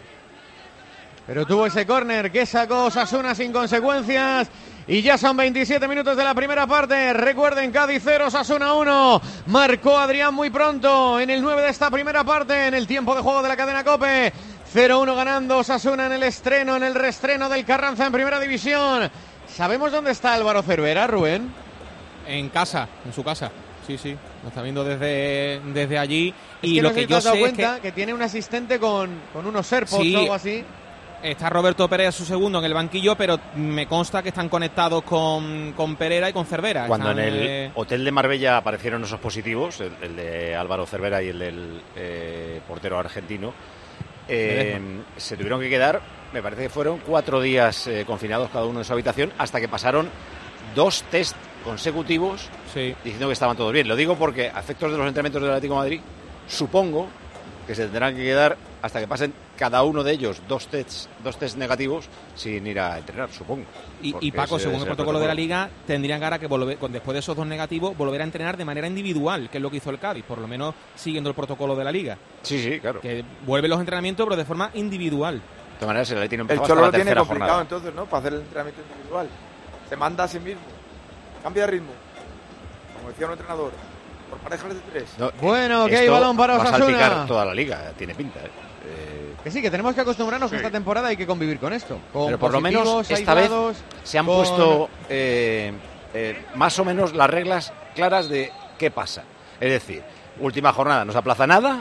Pero tuvo ese córner que sacó Osasuna sin consecuencias. Y ya son veintisiete minutos de la primera parte. Recuerden, Cádiz cero, Osasuna uno. Marcó Adrián muy pronto en el nueve de esta primera parte, en el tiempo de juego de la cadena COPE. cero uno ganando Osasuna en el estreno, en el reestreno del Carranza en primera división. ¿Sabemos dónde está Álvaro Cervera, Rubén? En casa, en su casa. Sí, sí, lo está viendo desde, desde allí. Es y que lo no sé que si te yo has dado sé es cuenta que que... tiene un asistente con, con unos AirPods Sí. o algo así. está Roberto Pereira su segundo en el banquillo, pero me consta que están conectados con, con Pereira y con Cervera. Cuando Están, en el eh, hotel de Marbella aparecieron esos positivos, el, el de Álvaro Cervera y el del eh, portero argentino, eh, se tuvieron que quedar, me parece que fueron cuatro días eh, confinados cada uno en su habitación, hasta que pasaron dos test consecutivos sí. diciendo que estaban todos bien. Lo digo porque a efectos de los entrenamientos del Atlético de Madrid, supongo que se tendrán que quedar hasta que pasen cada uno de ellos dos tests, dos test negativos sin ir a entrenar, supongo. Y, Porque y Paco, ese según es el protocolo de la Liga, tendrían que ahora que volver, con- después de esos dos negativos, volver a entrenar de manera individual, que es lo que hizo el Cádiz, por lo menos siguiendo el protocolo de la Liga. Sí, sí, claro. Que vuelven los entrenamientos, pero de forma individual. De todas maneras, el Atlético El empezó Cholo hasta lo la tiene tercera complicado jornada. entonces, ¿no? Para hacer el entrenamiento individual. Se manda a sí mismo. Cambia de ritmo. Como decía un entrenador. Por parejas de tres. No, Bueno, que hay esto balón para va a Osasuna. salpicar toda la Liga, tiene pinta. ¿eh? Eh, Que sí, que tenemos que acostumbrarnos Sí. que esta temporada hay que convivir con esto. Con pero por lo menos positivos, esta vez aislados, se han con- puesto eh, eh, más o menos las reglas claras de qué pasa. Es decir, última jornada, no se aplaza nada,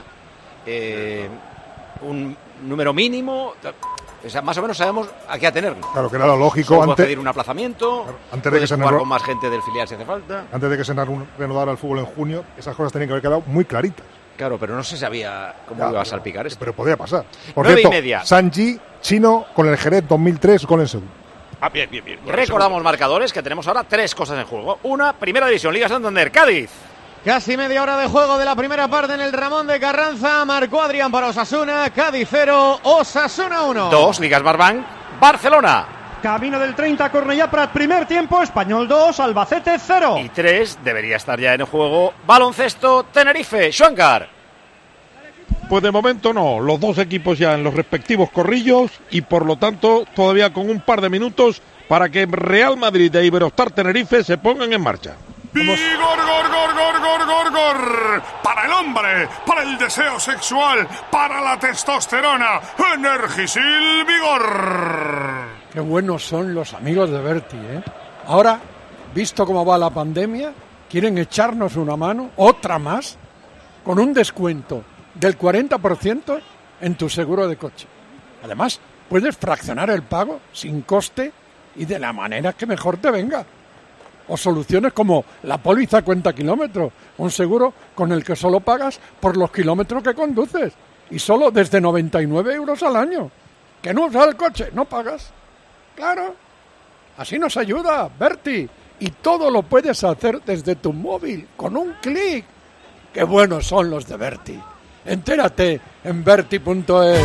eh, un número mínimo, o sea, más o menos sabemos a qué atenernos. Claro, que era lo lógico Solo puedes antes, pedir un aplazamiento, antes de puedes que se jugar nos- con más gente del filial si hace falta. antes de que se reanudara el fútbol en junio, esas cosas tenían que haber quedado muy claritas. Claro, pero no se sabía cómo Ya, iba a pero- salpicar esto. Pero podía pasar. Por Nueve y cierto, media. Sanji, chino, con el Jerez dos mil tres, gol en segundo. Ah, bien, bien, bien. Bueno, Recordamos marcadores, que tenemos ahora tres cosas en juego. Una, Primera División, Liga Santander, Cádiz. Casi media hora de juego de la primera parte en el Ramón de Carranza. Marcó Adrián para Osasuna. Cádiz cero, Osasuna uno. Dos, Liga Smartbank, Barcelona. Camino del treinta, Cornellá Prat, primer tiempo, Español dos, Albacete cero. Y tres, debería estar ya en el juego, Baloncesto, Tenerife, Schwankar. Pues de momento no, los dos equipos ya en los respectivos corrillos y por lo tanto todavía con un par de minutos para que Real Madrid e Iberostar Tenerife se pongan en marcha. Vigor, gor, gor, gor, gor, gor, gor. Para el hombre, para el deseo sexual, para la testosterona. Energisil Vigor. Qué buenos son los amigos de Berti, ¿eh? Ahora, visto cómo va la pandemia, quieren echarnos una mano, otra más, con un descuento del cuarenta por ciento en tu seguro de coche. Además, puedes fraccionar el pago sin coste y de la manera que mejor te venga. O soluciones como la póliza cuenta kilómetros, un seguro con el que solo pagas por los kilómetros que conduces y solo desde noventa y nueve euros al año. Que no usas el coche, no pagas. Claro, así nos ayuda Berti y todo lo puedes hacer desde tu móvil con un clic. Qué buenos son los de Berti. Entérate en Berti punto es.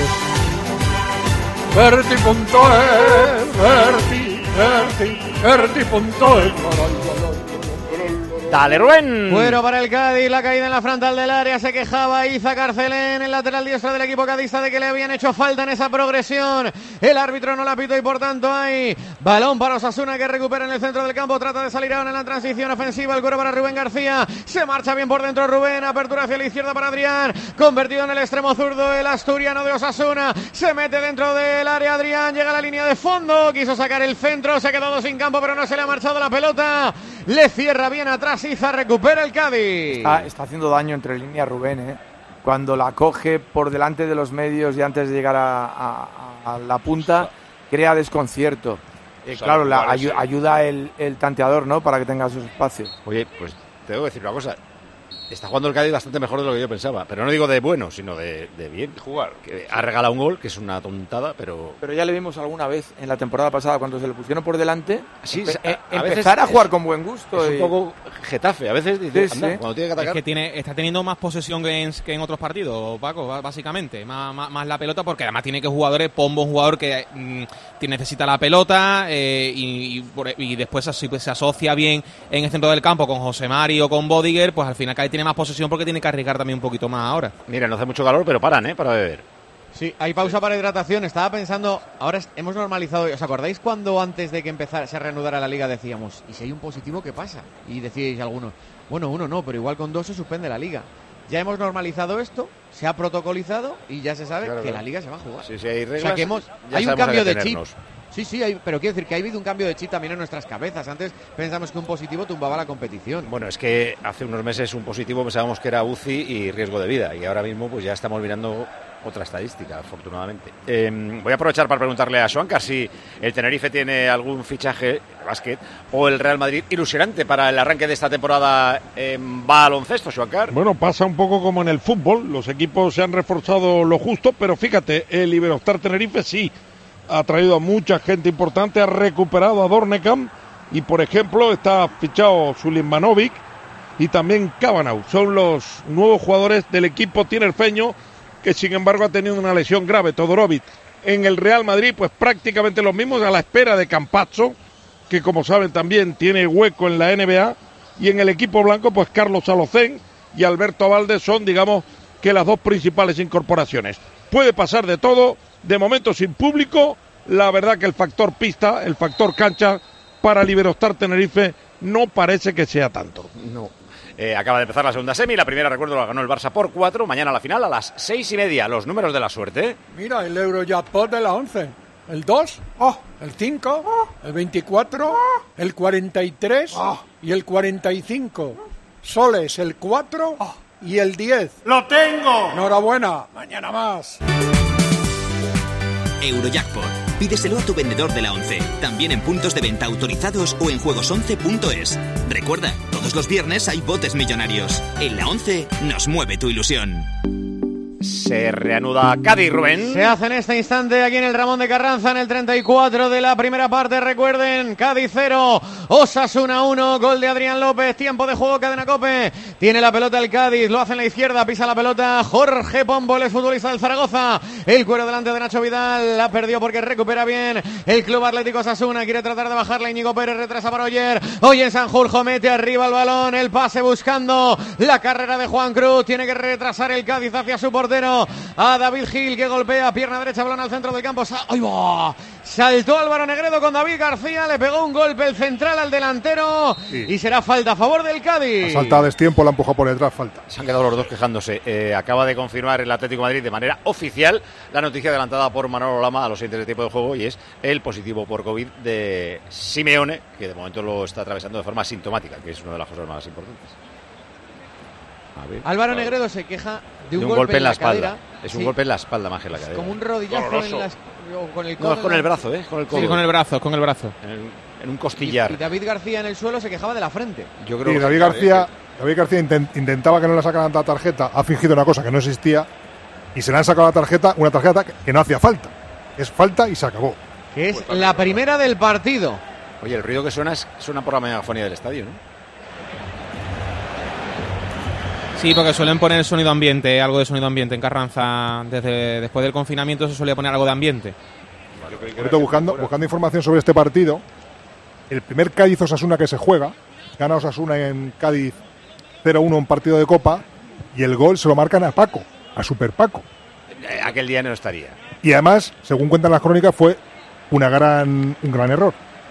Berti punto es, Berti, Berti, Berti punto es. Dale, Rubén. Bueno para el Cádiz, la caída en la frontal del área, se quejaba Iza Carcelén, el lateral diestro del equipo cadista, de que le habían hecho falta en esa progresión. El árbitro no la pitó y por tanto hay Balón para Osasuna, que recupera en el centro del campo. Trata de salir ahora en la transición ofensiva. El cuero para Rubén García. Se marcha bien por dentro Rubén. Apertura hacia la izquierda para Adrián. Convertido en el extremo zurdo el asturiano de Osasuna. Se mete dentro del área Adrián. Llega a la línea de fondo. Quiso sacar el centro. Se ha quedado sin campo, pero no se le ha marchado la pelota. Le cierra bien atrás Iza. Recupera el Cádiz. Está, está haciendo daño entre líneas Rubén, ¿eh? Cuando la coge por delante de los medios y antes de llegar a, a, a la punta, crea desconcierto. Eh, claro, la, ay, ayuda el, el tanteador, ¿no? Para que tenga sus espacios. Oye, pues te debo decir una cosa. Está jugando el Cádiz bastante mejor de lo que yo pensaba. Pero no digo de bueno, sino de, de bien. De jugar. Que ha regalado un gol, que es una tontada, pero... Pero ya le vimos alguna vez en la temporada pasada, cuando se le pusieron por delante, sí, empe a, a empezar a jugar con buen gusto. Es y... un poco Getafe. A veces dice, sí, anda, sí. cuando tiene que atacar... Es que tiene, está teniendo más posesión que en, que en otros partidos, Paco, básicamente. Más, más, más la pelota, porque además tiene que jugadores, Pombo, un jugador que mmm, necesita la pelota eh, y, y, y después se, pues, se asocia bien en el centro del campo con José Mari o con Bodiger, pues al final Cádiz tiene más posesión porque tiene que arriesgar también un poquito más ahora. Mira, no hace mucho calor, pero paran, ¿eh? Para beber. Sí, hay pausa para hidratación. Estaba pensando, ahora hemos normalizado. ¿Os acordáis cuando antes de que empezara, se reanudara la liga decíamos, ¿y si hay un positivo, qué pasa? Y decíais algunos, bueno, uno no, pero igual con dos se suspende la liga. Ya hemos normalizado esto, se ha protocolizado y ya se sabe claro, que claro. la liga se va a jugar. Sí, sí, hay reglas. O sea, que hemos, hay un cambio de chip. Sí, sí, hay, pero quiero decir que ha habido un cambio de chip también en nuestras cabezas. Antes pensamos que un positivo tumbaba la competición. Bueno, es que hace unos meses un positivo pensábamos que era U C I y riesgo de vida. Y ahora mismo pues ya estamos mirando otra estadística, afortunadamente. Eh, voy a aprovechar para preguntarle a Schwankar si el Tenerife tiene algún fichaje de básquet o el Real Madrid ilusionante para el arranque de esta temporada en baloncesto, Schwankar. Bueno, pasa un poco como en el fútbol. Los equipos se han reforzado lo justo, pero fíjate, el Iberostar Tenerife sí ha traído a mucha gente importante, ha recuperado a Dornekam y, por ejemplo, está fichado Sulimanovic y también Cabanau. Son los nuevos jugadores del equipo tinerfeño que, sin embargo, ha tenido una lesión grave, Todorovic. En el Real Madrid, pues prácticamente los mismos, a la espera de Campazzo, que, como saben, también tiene hueco en la N B A. Y en el equipo blanco, pues Carlos Alocén y Alberto Valdés son, digamos, que las dos principales incorporaciones. Puede pasar de todo. De momento sin público, la verdad que el factor pista, el factor cancha para el Iberostar Tenerife no parece que sea tanto. No. Eh, acaba de empezar la segunda semi, la primera, recuerdo, la ganó el Barça por cuatro. Mañana la final a las seis y media. Los números de la suerte. Mira, el Eurojackpot de la once. El dos, oh, el cinco, oh, el veinticuatro, oh, el cuarenta y tres oh, y el cuarenta y cinco. Soles el cuatro oh, y el diez. ¡Lo tengo! Enhorabuena, mañana más. Eurojackpot. Pídeselo a tu vendedor de la once, también en puntos de venta autorizados o en juegos once punto es. Recuerda, todos los viernes hay botes millonarios. En la once nos mueve tu ilusión. Se reanuda Cádiz, Rubén. Se hace en este instante aquí en el Ramón de Carranza, en el treinta y cuatro de la primera parte. Recuerden, Cádiz cero, Osasuna uno, gol de Adrián López. Tiempo de juego, Cadena COPE. Tiene la pelota el Cádiz, lo hace en la izquierda, pisa la pelota Jorge Pombo, el futbolista del Zaragoza. El cuero delante de Nacho Vidal, la perdió porque recupera bien el Club Atlético Osasuna. Quiere tratar de bajarla Íñigo Pérez, retrasa para Oyer. Oye, Sanjurjo mete arriba el balón, el pase buscando la carrera de Juan Cruz. Tiene que retrasar el Cádiz hacia su portero, a David Gil, que golpea, pierna derecha, balón al centro del campo. Sa- ¡Ay, va! Saltó Álvaro Negredo con David García, le pegó un golpe el central al delantero, sí, y será falta a favor del Cádiz. Ha saltado a destiempo, la empujó por detrás, falta. Se han quedado los dos quejándose. Eh, acaba de confirmar el Atlético de Madrid de manera oficial la noticia adelantada por Manolo Lama a los siguientes de tiempo de juego, y es el positivo por COVID de Simeone, que de momento lo está atravesando de forma sintomática, que es una de las cosas más importantes. Álvaro Negredo se queja de un, de un golpe, golpe en la, la espalda. Cadera. Es un sí, golpe en la espalda más que en la cadera. Como un rodillazo en las, con el codo. No, es con el brazo, ¿eh? Con el codo. Sí, con el brazo, con el brazo. En, el, en un costillar. Y, y David García en el suelo se quejaba de la frente. Yo creo y que David García, que... David García intent, intentaba que no le sacaran la tarjeta, ha fingido una cosa que no existía y se le han sacado la tarjeta, una tarjeta que, que no hacía falta. Es falta y se acabó. Que es pues, la primera del partido. Oye, el ruido que suena es, suena por la megafonía del estadio, ¿no? Sí, porque suelen poner sonido ambiente, algo de sonido ambiente en Carranza. Desde después del confinamiento se solía poner algo de ambiente. Ahorita buscando, buscando información sobre este partido, el primer Cádiz-Osasuna que se juega, gana Osasuna en Cádiz cero uno en partido de Copa, y el gol se lo marcan a Paco, a Super Paco. Eh, aquel día no estaría. Y además, según cuentan las crónicas, fue una gran, un gran error.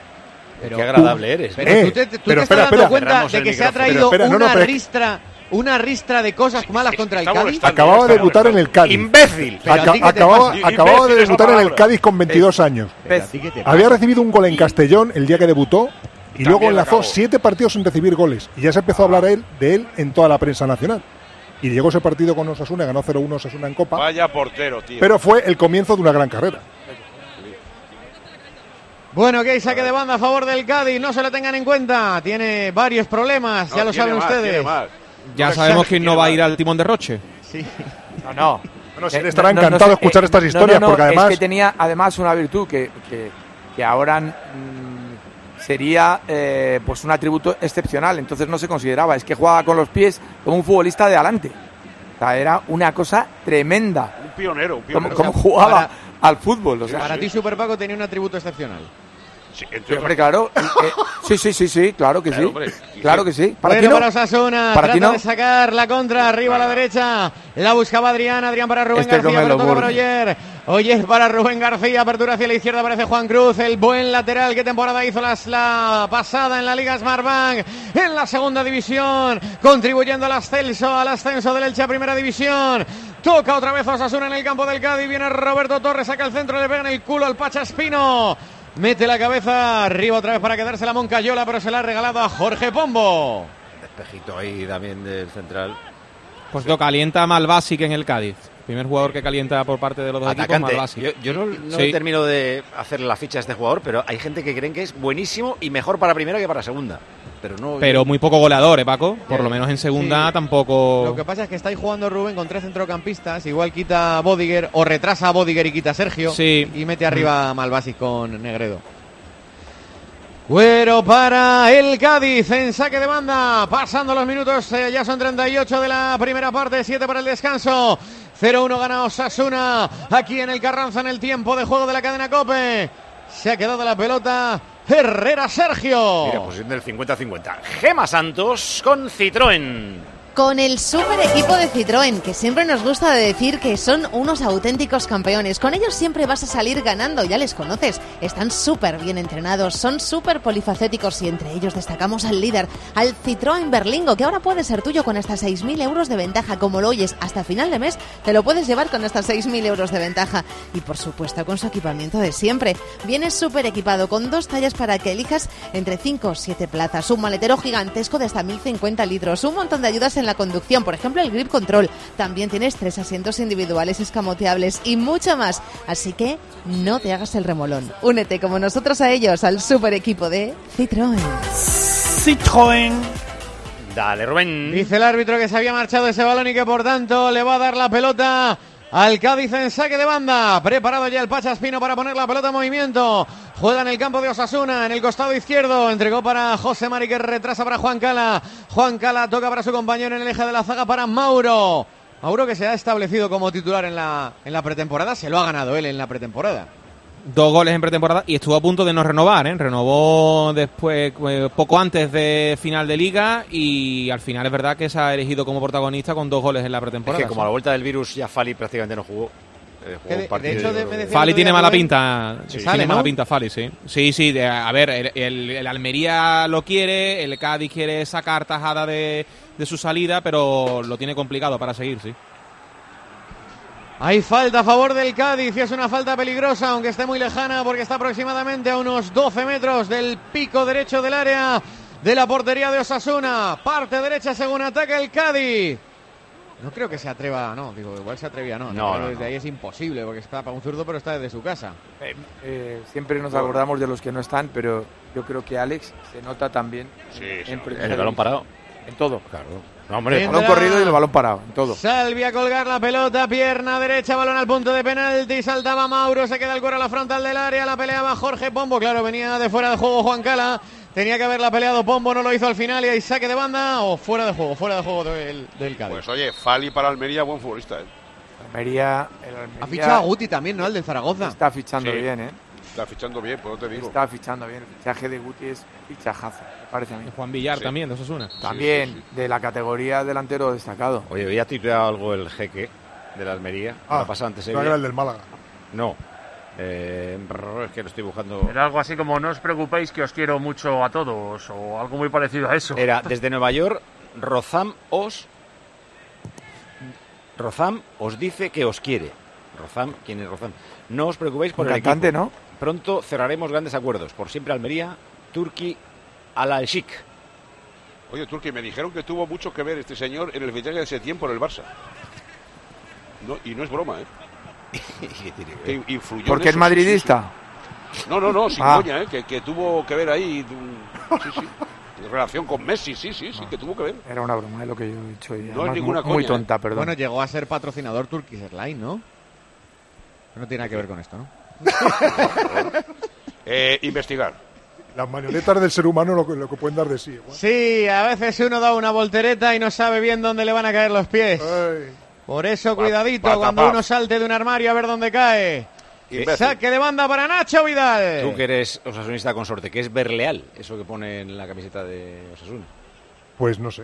Pero, qué agradable eres. Pero eh, tú te, tú pero te espera, estás dando espera. cuenta de que se ha traído espera, no, una no, pero- ristra, una ristra de cosas malas contra el Cádiz. Acababa de debutar en el Cádiz. ¡Imbécil! Pero a Aca- ti qué te acababa pasa. acababa de Imbécil es la debutar en el palabra. Cádiz con veintidós años. Pero a ti qué te pasa. Había recibido un gol en Castellón el día que debutó y luego También enlazó acabó. siete partidos sin recibir goles. Y ya se empezó a hablar él, de él en toda la prensa nacional. Y llegó ese partido con Osasuna, ganó cero uno Osasuna en Copa. Vaya portero, tío. Pero fue el comienzo de una gran carrera. Bueno, que hay saque de banda a favor del Cádiz, no se lo tengan en cuenta. Tiene varios problemas, No, ya lo tiene saben más, tiene ustedes. más. Ya No, sabemos exacto, quién no tiene va a más. ir al timón de Roche. Sí. No, no. Bueno, si Eh, él estará no, no, encantado no de sé, escuchar eh, estas no, historias, no, no, porque además. es que tenía además una virtud que, que, que ahora mm, sería eh, pues un atributo excepcional. Entonces no se consideraba. Es que jugaba con los pies como un futbolista de adelante. O sea, era una cosa tremenda. Un pionero, un Como, pionero. como O sea, jugaba para- al fútbol. O sea, Para ti, Super Paco, tenía un atributo excepcional. Sí, entre Sí, hombre, otras- claro. eh, sí, sí, sí, sí, claro que sí. Claro, hombre. Claro que sí. Para Bueno, ti no. para Osasuna, Para ti trata no. de sacar la contra, arriba a la derecha, la buscaba Adrián, Adrián para Rubén Este García, come pero los toca para burros. Oyer, Oyer para Rubén García, apertura hacia la izquierda, aparece Juan Cruz, el buen lateral, ¿qué temporada hizo las, la pasada en la Liga Smartbank, en la segunda división, contribuyendo al ascenso, al ascenso del Elche a primera división, toca otra vez Osasuna en el campo del Cádiz, viene Roberto Torres, saca el centro, le pega en el culo al Pacha Espino. Mete la cabeza arriba otra vez para quedarse la Moncayola, pero se la ha regalado a Jorge Pombo. Despejito ahí también del central. Pues lo calienta Malbasic en el Cádiz. Primer jugador que calienta por parte de los dos Atacante. equipos, Malbasic. Yo, yo no, no Sí. termino de hacer la ficha a este jugador, pero hay gente que creen que es buenísimo y mejor para primera que para segunda. Pero no. Pero muy poco goleador, ¿eh, Paco? Por lo menos en segunda Sí. tampoco. Lo que pasa es que está ahí jugando Rubén con tres centrocampistas. Igual quita a Bodiger o retrasa a Bodiger y quita a Sergio. Sí. Y mete arriba a Malbasic con Negredo. Güero para el Cádiz en saque de banda. Pasando los minutos, eh, ya son treinta y ocho de la primera parte, siete para el descanso. cero uno gana Osasuna aquí en el Carranza en el tiempo de juego de la cadena COPE. Se ha quedado la pelota Herrera Sergio. Mira, posición del cincuenta cincuenta. Gema Santos con Citroën. Con el super equipo de Citroën, que siempre nos gusta decir que son unos auténticos campeones. Con ellos siempre vas a salir ganando, ya les conoces. Están súper bien entrenados, son súper polifacéticos y entre ellos destacamos al líder, al Citroën Berlingo, que ahora puede ser tuyo con hasta seis mil euros de ventaja. Como lo oyes, hasta final de mes te lo puedes llevar con hasta seis mil euros de ventaja. Y por supuesto con su equipamiento de siempre. Vienes súper equipado con dos tallas para que elijas entre cinco o siete plazas, un maletero gigantesco de hasta mil cincuenta litros, un montón de ayudas en la conducción, por ejemplo el grip control. También tienes tres asientos individuales escamoteables y mucho más. Así que no te hagas el remolón. Únete como nosotros a ellos, al super equipo de Citroën. Citroën. Dale, Rubén. Dice el árbitro que se había marchado ese balón y que por tanto le va a dar la pelota al Cádiz en saque de banda. Preparado ya el Pacha Espino para poner la pelota en movimiento. Juega en el campo de Osasuna, en el costado izquierdo. Entregó para José Mari, que retrasa para Juan Cala. Juan Cala toca para su compañero en el eje de la zaga para Mauro. Mauro, que se ha establecido como titular en la, en la pretemporada. Se lo ha ganado él en la pretemporada. Dos goles en pretemporada y estuvo a punto de no renovar, ¿eh? Renovó después, eh, poco antes de final de liga y al final es verdad que se ha elegido como protagonista con dos goles en la Es pretemporada. que como a la vuelta del virus ya Fali prácticamente no jugó. Eh, jugó Que de- un partido de hecho, y- de- me decía- Fali el otro tiene día, mala Rubén, pinta, que tiene sale, mala ¿no? pinta Fali, sí. Sí, sí, de- a ver, el, el- el Almería lo quiere, el Cádiz quiere sacar tajada de, de su salida, pero lo tiene complicado para seguir, sí. Hay falta a favor del Cádiz y es una falta peligrosa, aunque esté muy lejana porque está aproximadamente a unos doce metros del pico derecho del área de la portería de Osasuna. Parte derecha según ataca el Cádiz. No creo que se atreva, no, digo, igual se atrevía, no. No, no, no, desde no. ahí es imposible porque está para un zurdo, pero está desde su casa. Eh, eh, siempre nos acordamos de los que no están, pero yo creo que Alex se nota también Sí, sí, en, no, primera el balón división. parado. En todo. Claro. No, hombre, Bien. El balón corrido y el balón parado, en todo. Salvia a colgar la pelota, pierna derecha, balón al punto de penalti, saltaba Mauro, se queda el cuero a la frontal del área, la peleaba Jorge Pombo, claro, venía de fuera de juego Juan Cala, tenía que haberla peleado Pombo, no lo hizo al final y hay saque de banda o fuera de juego, fuera de juego del, del Cádiz. Pues oye, Fali para Almería, buen futbolista, ¿eh? Almería, el Almería Ha fichado a Guti también, ¿no? Al del Zaragoza. está fichando Sí. bien, ¿eh? Está fichando bien, pues no te digo. Está fichando bien. El fichaje de Guti es fichajazo, me parece a mí. Juan Villar Sí. también, de Osasuna. También sí, sí. de la categoría delantero destacado. Oye, había tituleado algo el jeque de la Almería. Ah, ¿Ha pasado antes creo que era el del Málaga. No. Eh, es que lo estoy buscando. Era algo así como: no os preocupéis que os quiero mucho a todos, o algo muy parecido a eso. Era desde Nueva York, Rozam os Rozam os dice que os quiere. Rozam, ¿quién es Rozam? No os preocupéis por Un el cantante, equipo. ¿no? Pronto cerraremos grandes acuerdos. Por siempre Almería, Turki Al-Alshik. Oye, Turki, me dijeron que tuvo mucho que ver este señor en el fichaje de ese tiempo en el Barça. No, y no es broma, ¿eh? Que influyó en ¿Porque es eso, madridista? sí, sí. No, no, no, sin Ah. coña, ¿eh? Que, que tuvo que ver ahí. Sí, sí. En relación con Messi, sí, sí, sí, que tuvo que ver. Era una broma, es lo que yo he dicho. Y No es además ninguna muy, muy coña, ¿eh? tonta, perdón. Bueno, llegó a ser patrocinador Turkish Airlines, ¿no? No tiene nada que ver con esto, ¿no? eh, investigar. Las marionetas del ser humano lo que, lo que pueden dar de sí. Igual. Sí, a veces uno da una voltereta y no sabe bien dónde le van a caer los pies. Ay. Por eso, Pa- cuidadito, pa- cuando pa- uno salte de un armario a ver dónde cae. Imbécil. Saque de banda para Nacho Vidal. Tú que eres osasunista consorte, que es Berleal, eso que pone en la camiseta de Osasuna. Pues no sé.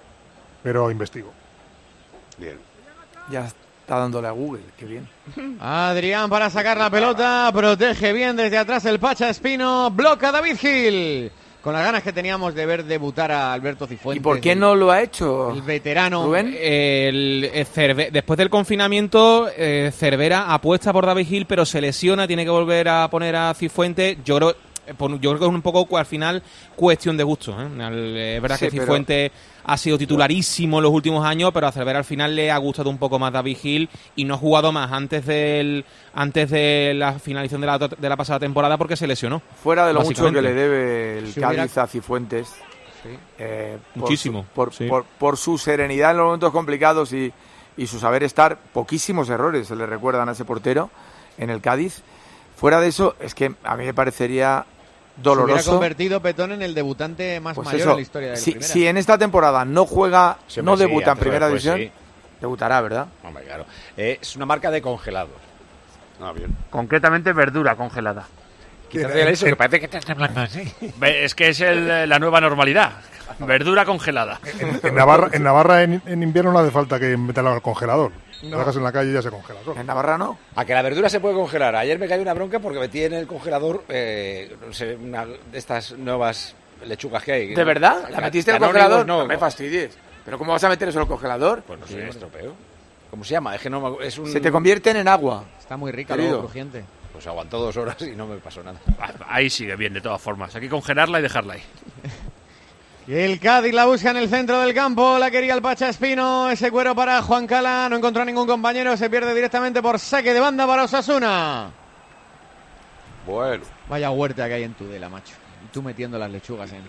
Pero investigo. Bien. Ya está dándole a Google, qué bien. Adrián para sacar la pelota, protege bien desde atrás el Pacha Espino, bloca a David Gil. Con las ganas que teníamos de ver debutar a Alberto Cifuentes. ¿Y por qué no lo ha hecho? El veterano. Rubén. El, el Cerve- después del confinamiento, eh, Cervera apuesta por David Gil, pero se lesiona, tiene que volver a poner a Cifuentes. Yo creo, eh, por- yo creo que es un poco al final cuestión de gusto, ¿eh? Al- Es verdad Sí, que pero- Cifuentes ha sido titularísimo en los últimos años, pero a Cervera al final le ha gustado un poco más David Gil y no ha jugado más antes del antes de la finalización de la, de la pasada temporada porque se lesionó. Fuera de lo mucho que básicamente. le debe el Si Cádiz hubiera- a Cifuentes. eh, por Muchísimo, su- Por, sí. por- por su serenidad en los momentos complicados y, y su saber estar, poquísimos errores se le recuerdan a ese portero en el Cádiz. Fuera de eso, es que a mí me parecería Se hubiera doloroso. convertido Petón en el debutante más Pues mayor eso, de la historia de la si, primera. si en esta temporada no juega, Sí, no hombre, sí, debuta en antes o primera después, división, sí. debutará, ¿verdad? Hombre, claro. Eh, es una marca de congelados. Ah, bien. Concretamente verdura congelada. Quítate eso, que parece que te estás hablando así. Ve, Es que es el- la nueva normalidad. Verdura congelada. En Navarra, en, Navarra en, en invierno no hace falta que meterla al congelador. Lo dejas en la calle y ya se congela solo. En Navarra no. A que la verdura se puede congelar. Ayer me cayó una bronca porque metí en el congelador eh, no sé, una de estas nuevas lechugas que hay. ¿De verdad? ¿La Ca- metiste en el canónigos, congelador? No, No me no. fastidies. ¿Pero cómo vas a meter eso en el congelador? Pues no sé, estropeo. ¿Cómo se llama? Es que no me- es un... Se te convierten en agua. Está muy rica, Querido. luego crujiente. Pues aguantó dos horas y no me pasó nada. Ahí sigue bien, de todas formas. Hay que congelarla y dejarla ahí. Y el Cádiz la busca en el centro del campo, la quería el Pacha Espino, ese cuero para Juan Cala, no encontró a ningún compañero, se pierde directamente por saque de banda para Osasuna. Bueno, Vaya huerta que hay en Tudela, macho. Y tú metiendo las lechugas en...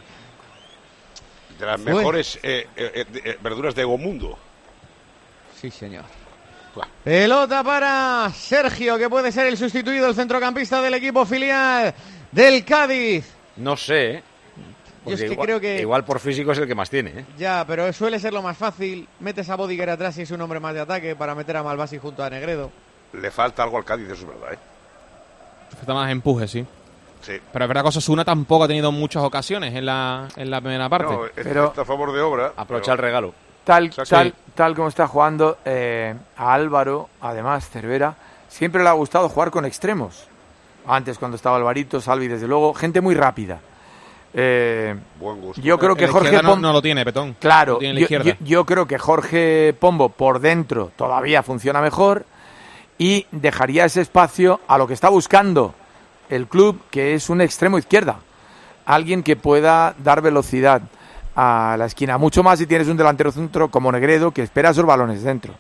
de las Bueno. mejores eh, eh, eh, eh, verduras de Egomundo. Sí, señor. Buah. Pelota para Sergio, que puede ser el sustituido, el centrocampista del equipo filial del Cádiz. No sé, ¿eh? Yo es Porque que igual, creo que... igual por físico es el que más tiene, ¿eh? Ya, pero suele ser lo más fácil. Metes a Bodiger atrás y es un hombre más de ataque para meter a Malvasi junto a Negredo. Le falta algo al Cádiz, eso es verdad, ¿eh? Falta más empuje, sí. Sí. Pero es verdad que Osasuna tampoco ha tenido muchas ocasiones en la, en la primera parte. No, es- Pero- está a favor de obra. Aprovechar el pero- regalo. Tal, Exacto. tal, tal como está jugando eh, a Álvaro, además, Cervera, siempre le ha gustado jugar con extremos. Antes, cuando estaba Alvarito, Salvi, desde luego, gente muy rápida. Eh, Buen gusto. yo creo que En la Jorge izquierda no, Pom- no lo tiene, Petón. Claro, Lo tiene en la yo, izquierda. yo- yo creo que Jorge Pombo por dentro todavía funciona mejor y dejaría ese espacio a lo que está buscando el club, que es un extremo izquierda. Alguien que pueda dar velocidad a la esquina. Mucho más si tienes un delantero centro como Negredo, que espera esos balones dentro.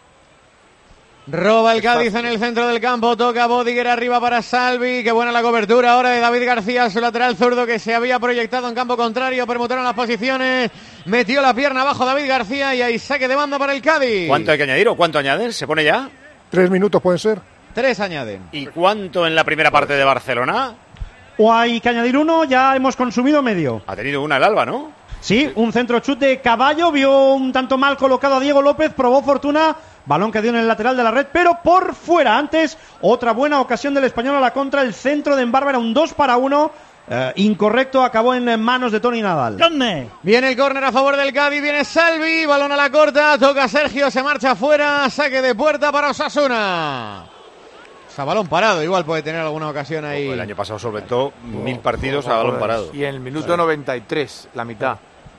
Roba el Cádiz en el centro del campo, toca Bodiger arriba para Salvi, qué buena la cobertura ahora de David García, su lateral zurdo que se había proyectado en campo contrario, permutaron las posiciones, metió la pierna abajo David García y ahí saque de banda para el Cádiz. ¿Cuánto hay que añadir o cuánto añaden? ¿Se pone ya? Tres minutos pueden ser. Tres añaden. ¿Y cuánto en la primera parte de Barcelona? O hay que añadir uno, ya hemos consumido medio. Ha tenido una el Alba, ¿no? Sí, un centro chut de Caballo, vio un tanto mal colocado a Diego López, probó fortuna, balón que dio en el lateral de la red, pero por fuera. Antes, otra buena ocasión del Español a la contra, el centro de Embarba era un dos para uno, eh, incorrecto, acabó en manos de Tony Nadal. ¿Dónde? Viene el córner a favor del Cádiz, viene Salvi, balón a la corta, toca Sergio, se marcha afuera, saque de puerta para Osasuna. O sea, balón parado, igual puede tener alguna ocasión ahí. El año pasado solventó mil partidos oh, a balón joder. parado. Y en el minuto noventa y tres, la mitad.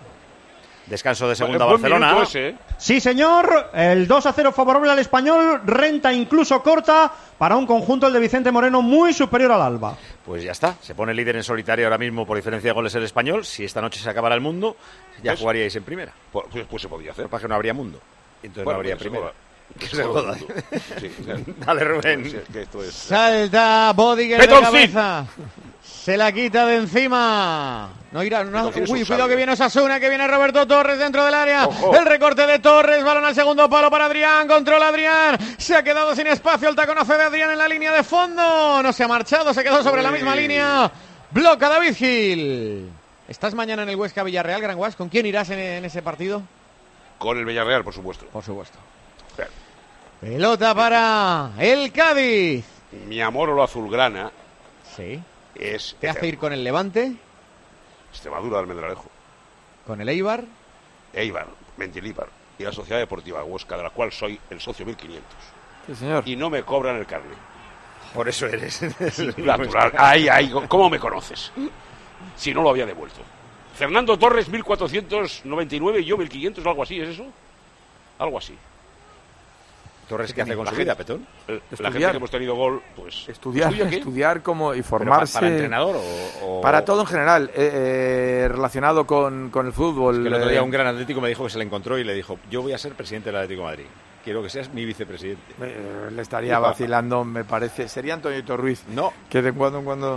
Descanso de segunda Buen Barcelona. minuto ese, ¿eh? Sí, señor. El dos a cero favorable al Español. Renta incluso corta para un conjunto, el de Vicente Moreno, muy superior al Alba. Pues ya está. Se pone líder en solitario ahora mismo por diferencia de goles el Español. Si esta noche se acabara el mundo, ya ¿Ves? jugaríais en primera. Pues, pues, pues se podía hacer. Pero para que no habría mundo. Entonces Bueno, no habría que se primera. joda. Que se joda. Sí, claro. Dale, Rubén. Sí, que esto es- Salta Bodiger de cabeza. Se la quita de encima. No irá. No, Entonces, uy, un cuidado salto. que viene Osasuna, que viene Roberto Torres dentro del área. Ojo. El recorte de Torres. Balón al segundo palo para Adrián. Controla Adrián. Se ha quedado sin espacio. El taconazo de Adrián en la línea de fondo. No se ha marchado. Se quedó sobre Uy. la misma línea. Bloca David Gil. ¿Estás mañana en el Huesca Villarreal, Gran Guas? ¿Con quién irás en, en ese partido? Con el Villarreal, por supuesto. Por supuesto. Claro. Pelota para el Cádiz. Mi amor o lo azulgrana Sí. es ¿Te hace eterno. ir con el Levante? Extremadura del Almendralejo, ¿Con el Eibar? Eibar, Mendilibar y la Sociedad Deportiva Huesca, de la cual soy el socio mil quinientos. Sí, señor. Y no me cobran el carne. Por eso eres. Natural. Ahí, ahí. ¿Cómo me conoces? Si no lo había devuelto. Fernando Torres, mil cuatrocientos noventa y nueve y yo mil quinientos, algo así, ¿es eso? Algo así. Torres, ¿qué hace con La su gente- vida, Petón? el- La Estudiar. gente que hemos tenido gol, pues... Estudiar, ¿Estudia qué? estudiar como y ¿Pero pa- formarse. ¿Para entrenador o...? o- Para todo en general, eh, eh, relacionado con, con el fútbol. Es que el otro día eh, un gran atlético me dijo que se le encontró y le dijo: yo voy a ser presidente del Atlético de Madrid. Quiero que seas mi vicepresidente. eh, le estaría vacilando, me parece. Sería Antonio Ruiz, No. que de cuando en cuando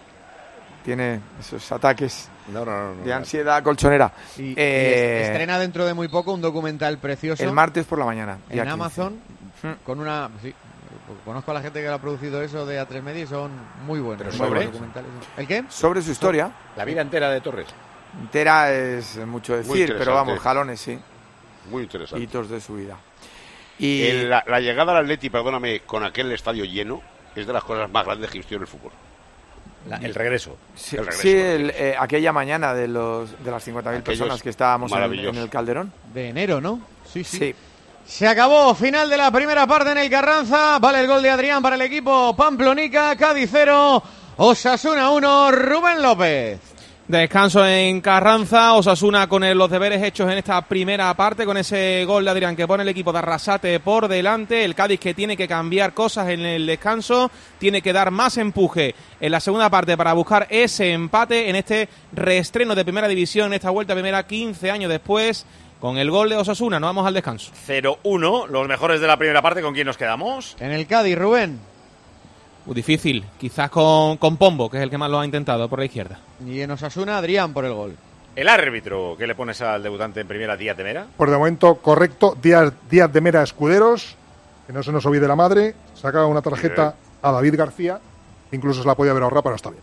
tiene esos ataques No, no, no. no, de no. ansiedad colchonera. Y, y Eh, es- estrena dentro de muy poco un documental precioso. el martes por la mañana. día en quince. Amazon con una sí, conozco a la gente que lo ha producido eso de A tres Media y son muy buenos. Pero muy sobre- buenos documentales. ¿El qué? Sobre su historia. La vida entera de Torres. Entera es mucho decir, interesante. pero vamos, jalones sí. Muy interesante. Hitos de su vida. Y El- la, la llegada al Atleti, perdóname, con aquel estadio lleno, es de las cosas más grandes que existió en el fútbol. La- el regreso. sí, el regreso, sí, ¿no? el, eh, aquella mañana de los de las cincuenta mil Aquello personas es que estábamos en, maravilloso. en el Calderón. De enero, ¿no? Sí, sí. Sí. Se acabó, final de la primera parte en el Carranza. Vale el gol de Adrián para el equipo Pamplonica, Cádiz cero, Osasuna uno, Rubén López. Descanso en Carranza, Osasuna con el- los deberes hechos en esta primera parte, con ese gol de Adrián que pone el equipo de Arrasate por delante, el Cádiz que tiene que cambiar cosas en el descanso, tiene que dar más empuje en la segunda parte para buscar ese empate en este reestreno de primera división, en esta vuelta primera quince años después, con el gol de Osasuna. Nos vamos al descanso. cero uno, los mejores de la primera parte. ¿Con quién nos quedamos? En el Cádiz, Rubén. Muy difícil, quizás con, con Pombo, que es el que más lo ha intentado por la izquierda. Y en Osasuna, Adrián por el gol. El árbitro. ¿Qué le pones al debutante en primera, Díaz de Mera? Por de momento, correcto. Díaz, Díaz de Mera Escuderos, que no se nos olvide la madre, saca una tarjeta a David García, incluso se la podía haber ahorrado, pero está bien.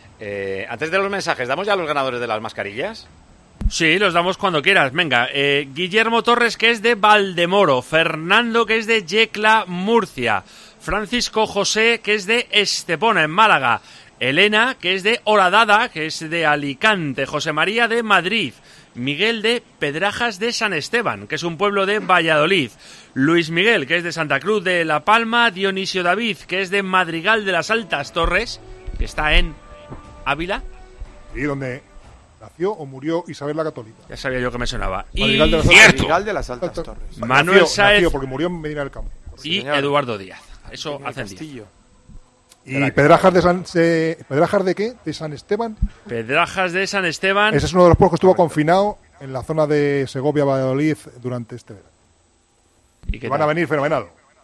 Eh, antes de los mensajes, ¿damos ya a los ganadores de las mascarillas? Sí, los damos cuando quieras. Venga, eh, Guillermo Torres, que es de Valdemoro. Fernando, que es de Yecla, Murcia. Francisco José, que es de Estepona, en Málaga. Elena, que es de Horadada, que es de Alicante. José María, de Madrid. Miguel, de Pedrajas de San Esteban, que es un pueblo de Valladolid. Luis Miguel, que es de Santa Cruz de La Palma. Dionisio David, que es de Madrigal de las Altas Torres, que está en Ávila. Y donde nació o murió Isabel la Católica. Ya sabía yo que me sonaba. Y Madrigal de las, Madrigal de las Altas Torres. Manuel nació, Sáez nació porque murió en Medina del Campo. y señor. Eduardo Díaz. Eso En el hacen diez. Castillo. ¿Y Pedrajas de San se- Pedrajas de qué? ¿De San Esteban? Pedrajas de San Esteban. Ese es uno de los pueblos que estuvo confinado en la zona de Segovia, Valladolid, durante este verano. ¿Y qué Que van tal? a venir fenomenal.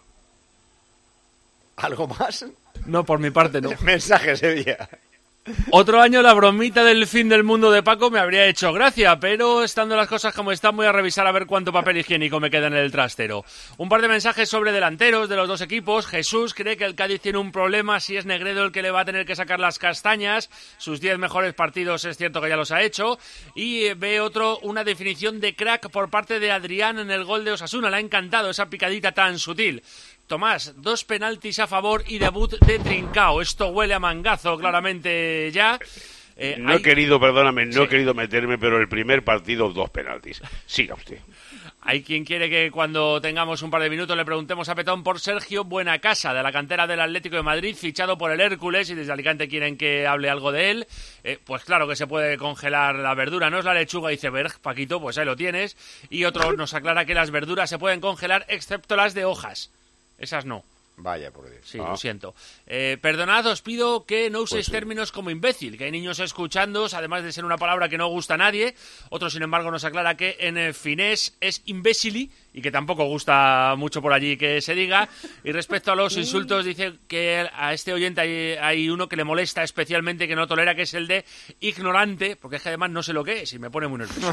¿Algo más? No, por mi parte no. Mensajes ese día. Otro año la bromita del fin del mundo de Paco me habría hecho gracia, pero estando las cosas como están voy a revisar a ver cuánto papel higiénico me queda en el trastero. Un par de mensajes sobre delanteros de los dos equipos. Jesús cree que el Cádiz tiene un problema si es Negredo el que le va a tener que sacar las castañas. Sus diez mejores partidos es cierto que ya los ha hecho. Y eh, ve otro, una definición de crack por parte de Adrián en el gol de Osasuna. Le ha encantado esa picadita tan sutil. Tomás, dos penaltis a favor y debut de Trincao. Esto huele a mangazo claramente ya. Eh, no hay... he querido, perdóname, no Sí. he querido meterme, pero el primer partido, dos penaltis. Siga usted. Hay quien quiere que cuando tengamos un par de minutos le preguntemos a Petón por Sergio Buenacasa, de la cantera del Atlético de Madrid, fichado por el Hércules, y desde Alicante quieren que hable algo de él. Eh, pues claro que se puede congelar la verdura, no es la lechuga iceberg, Paquito, pues ahí lo tienes. Y otro nos aclara que las verduras se pueden congelar excepto las de hojas. Esas no. Vaya, por Dios. Sí, Ah. lo siento. Eh, perdonad, os pido que no uséis Pues sí. términos como imbécil, que hay niños escuchándoos, además de ser una palabra que no gusta a nadie. Otro, sin embargo, nos aclara que en eh, finés es imbécili y que tampoco gusta mucho por allí que se diga. Y respecto a los insultos, dice que a este oyente hay, hay uno que le molesta especialmente, que no tolera, que es el de ignorante, porque es que además no sé lo que es y me pone muy nervioso.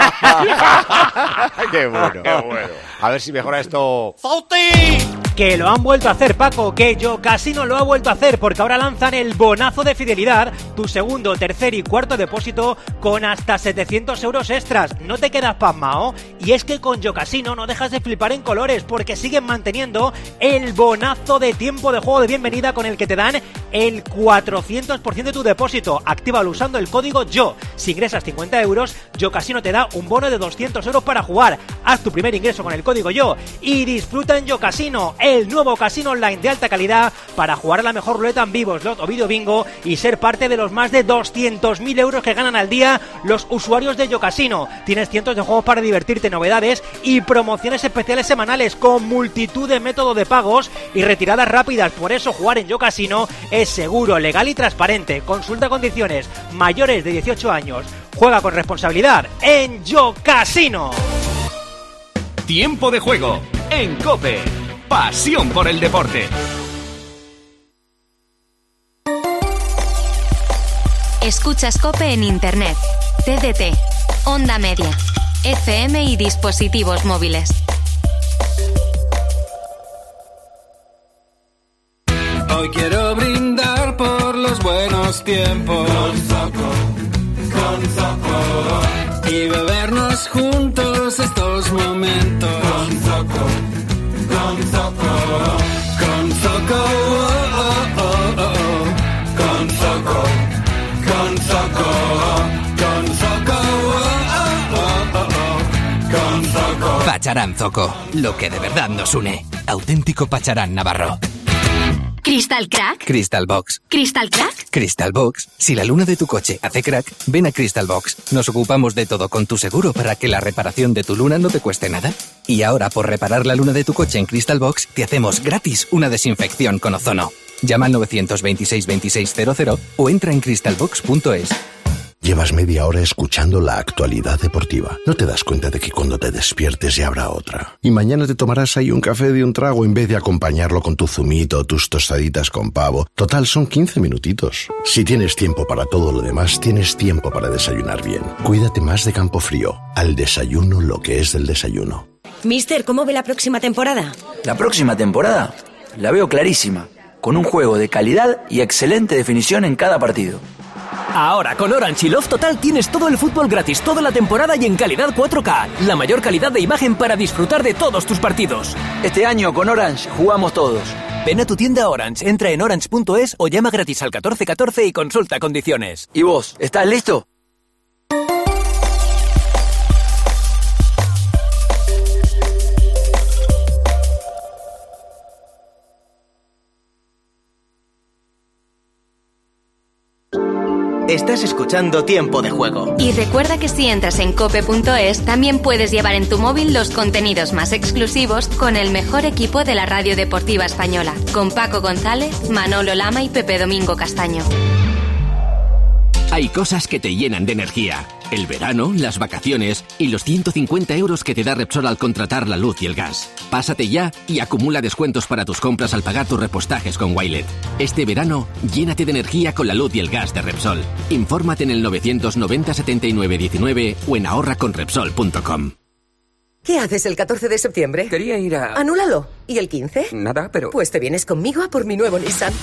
Qué bueno. Qué bueno. A ver si mejora esto. Que lo han vuelto a hacer, Paco, que Yo Casino lo ha vuelto a hacer, porque ahora lanzan el bonazo de fidelidad, tu segundo, tercer y cuarto depósito con hasta setecientos euros extras. No te quedas pasmao. Y es que con Yo Casino no dejas de flipar en colores, porque siguen manteniendo el bonazo de tiempo de juego de bienvenida con el que te dan el cuatrocientos por ciento de tu depósito. Actívalo usando el código YO. Si ingresas cincuenta euros, Yo Casino te da un bono de doscientos euros para jugar. Haz tu primer ingreso con el código YO y disfruta en Yo Casino, el nuevo casino online de alta calidad para jugar a la mejor ruleta en vivo, slot o video bingo y ser parte de los más de doscientos mil euros que ganan al día los usuarios de Yo Casino. Tienes cientos de juegos para divertirte, novedades y promociones especiales semanales con multitud de métodos de pagos y retiradas rápidas. Por eso jugar en Yo Casino es seguro, legal y transparente. Consulta condiciones. Mayores de dieciocho años. Juega con responsabilidad en Yo Casino. Tiempo de juego en COPE. Pasión por el deporte. Escuchas COPE en Internet, T D T, Onda Media, F M y dispositivos móviles. Hoy quiero brindar por los buenos tiempos. Con Zoco, con Zoco. Y bebernos juntos estos momentos. Con Zoco, con Zoco. Con Zoco, oh, oh, oh, oh. Con Zoco, con Zoco. Con Zoco, oh, oh, oh, oh. Con Zoco. Pacharán Zoco, lo que de verdad nos une. Auténtico Pacharán Navarro. ¿Crystal Crack? Crystal Box. ¿Crystal Crack? Crystal Box. Si la luna de tu coche hace crack, ven a Crystal Box. Nos ocupamos de todo con tu seguro para que la reparación de tu luna no te cueste nada. Y ahora, por reparar la luna de tu coche en Crystal Box, te hacemos gratis una desinfección con ozono. Llama al nueve dos seis, veintiséis cero cero o entra en crystal box punto es. Llevas media hora escuchando la actualidad deportiva. No te das cuenta de que cuando te despiertes ya habrá otra. Y mañana te tomarás ahí un café de un trago en vez de acompañarlo con tu zumito o tus tostaditas con pavo. Total, son quince minutitos. Si tienes tiempo para todo lo demás, tienes tiempo para desayunar bien. Cuídate más de Campofrío. Al desayuno lo que es del desayuno. Mister, ¿cómo ve la próxima temporada? La próxima temporada la veo clarísima, con un juego de calidad y excelente definición en cada partido. Ahora con Orange y Love Total tienes todo el fútbol gratis toda la temporada y en calidad cuatro K. La mayor calidad de imagen para disfrutar de todos tus partidos. Este año con Orange jugamos todos. Ven a tu tienda Orange, entra en orange punto es o llama gratis al catorce catorce y consulta condiciones. ¿Y vos, estás listo? Estás escuchando Tiempo de Juego. Y recuerda que si entras en cope punto es, también puedes llevar en tu móvil los contenidos más exclusivos con el mejor equipo de la radio deportiva española, con Paco González, Manolo Lama y Pepe Domingo Castaño. Hay cosas que te llenan de energía. El verano, las vacaciones y los ciento cincuenta euros que te da Repsol al contratar la luz y el gas. Pásate ya y acumula descuentos para tus compras al pagar tus repostajes con Wilet. Este verano, llénate de energía con la luz y el gas de Repsol. Infórmate en el novecientos noventa, setenta y nueve, diecinueve o en ahorra con repsol punto com. ¿Qué haces el catorce de septiembre? Quería ir a... Anúlalo. ¿Y el quince? Nada, pero... Pues te vienes conmigo a por mi nuevo Nissan.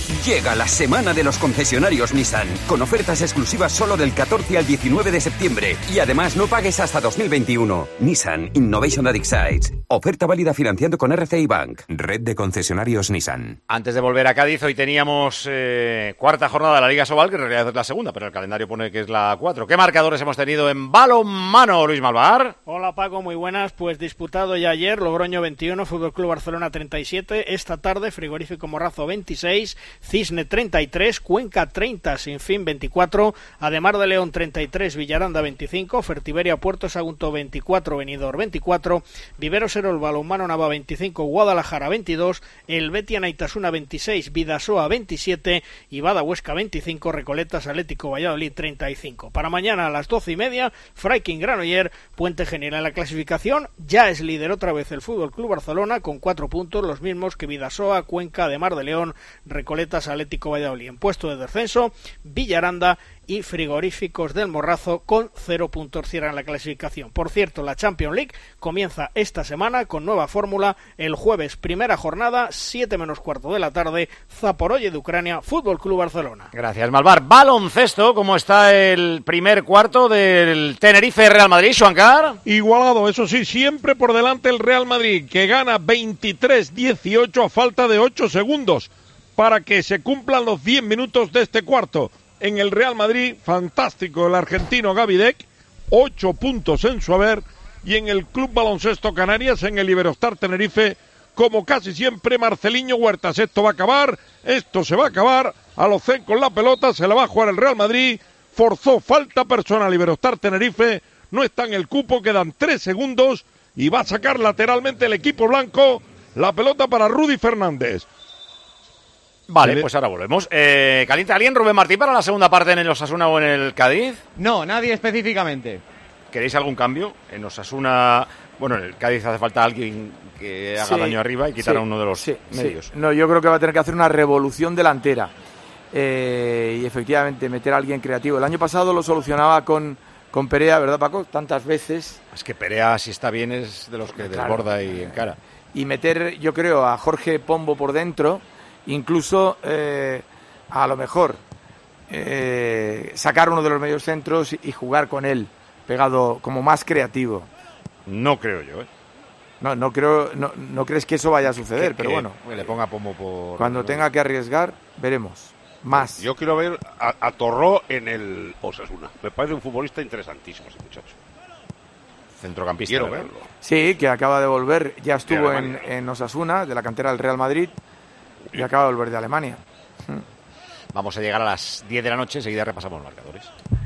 Llega la semana de los concesionarios Nissan, con ofertas exclusivas solo del catorce al diecinueve de septiembre. Y además no pagues hasta dos mil veintiuno. Nissan Innovation that excites. Oferta válida financiando con R C I Bank. Red de concesionarios Nissan. Antes de volver a Cádiz, hoy teníamos eh, cuarta jornada de la Liga Sobal, que en realidad es la segunda, pero el calendario pone que es la cuatro. ¿Qué marcadores hemos tenido en balonmano, Luis Malvar? Hola Paco, muy buenas. Pues disputado ya ayer, Logroño veintiuno, Fútbol Club Barcelona treinta y siete. Esta tarde, Frigorífico Morrazo veintiséis, Cisne treinta y tres, Cuenca treinta, Sinfín veinticuatro, Ademar de León treinta y tres, Villaranda veinticinco, Fertiberia Puerto Sagunto veinticuatro, Benidorm veinticuatro, Viveros Erol Balonmano Nava veinticinco, Guadalajara veintidós, El Betia Naitasuna veintiséis, Vidasoa veintisiete y Bada Huesca veinticinco, Recoletas Atlético Valladolid treinta y cinco. Para mañana a las doce y media, Freiking Granoller, Puente Genil. En la clasificación ya es líder otra vez el Fútbol Club Barcelona con cuatro puntos, los mismos que Vidasoa, Cuenca, Ademar de León, Recoletas Atlético Valladolid. En puesto de descenso, Villaranda y Frigoríficos del Morrazo con cero puntos cierran la clasificación. Por cierto, la Champions League comienza esta semana con nueva fórmula. El jueves, primera jornada, siete menos cuarto de la tarde, Zaporozhye de Ucrania, Fútbol Club Barcelona. Gracias, Malvar. Baloncesto, ¿cómo está el primer cuarto del Tenerife-Real Madrid, Xuancar? Igualado, eso sí, siempre por delante el Real Madrid, que gana veintitrés dieciocho a falta de ocho segundos para que se cumplan los diez minutos de este cuarto. En el Real Madrid, fantástico el argentino Gavidec, ocho puntos en su haber, y en el Club Baloncesto Canarias, en el Iberostar Tenerife, como casi siempre, Marceliño Huertas. Esto va a acabar, esto se va a acabar, a los Zen con la pelota, se la va a jugar el Real Madrid, forzó falta personal Iberostar Tenerife, no está en el cupo, quedan tres segundos, y va a sacar lateralmente el equipo blanco, la pelota para Rudy Fernández. Vale, pues ahora volvemos. Eh, ¿Calienta alguien, Rubén Martín, para la segunda parte en el Osasuna o en el Cádiz? No, nadie específicamente. ¿Queréis algún cambio? En Osasuna, bueno, en el Cádiz hace falta alguien que haga sí, daño arriba y quitar sí, a uno de los sí, medios. Sí. No, yo creo que va a tener que hacer una revolución delantera. Eh, y efectivamente meter a alguien creativo. El año pasado lo solucionaba con, con Perea, ¿verdad, Paco? Tantas veces. Es que Perea, si está bien, es de los que claro, desborda y encara. Y meter, yo creo, a Jorge Pombo por dentro. Incluso, eh, a lo mejor, eh, sacar uno de los medios centros y jugar con él, pegado como más creativo. No creo yo, ¿eh? No, no creo, no, no crees que eso vaya a suceder, que, pero que bueno. Le ponga Pombo por... Cuando tenga que arriesgar, veremos. Más. Yo quiero ver a, a Torró en el Osasuna. Me parece un futbolista interesantísimo ese muchacho. Centrocampista. Quiero verlo. Sí, que acaba de volver, ya estuvo de en, en Osasuna, de la cantera del Real Madrid. Y acaba de volver de Alemania. Vamos a llegar a las diez de la noche, enseguida repasamos los marcadores.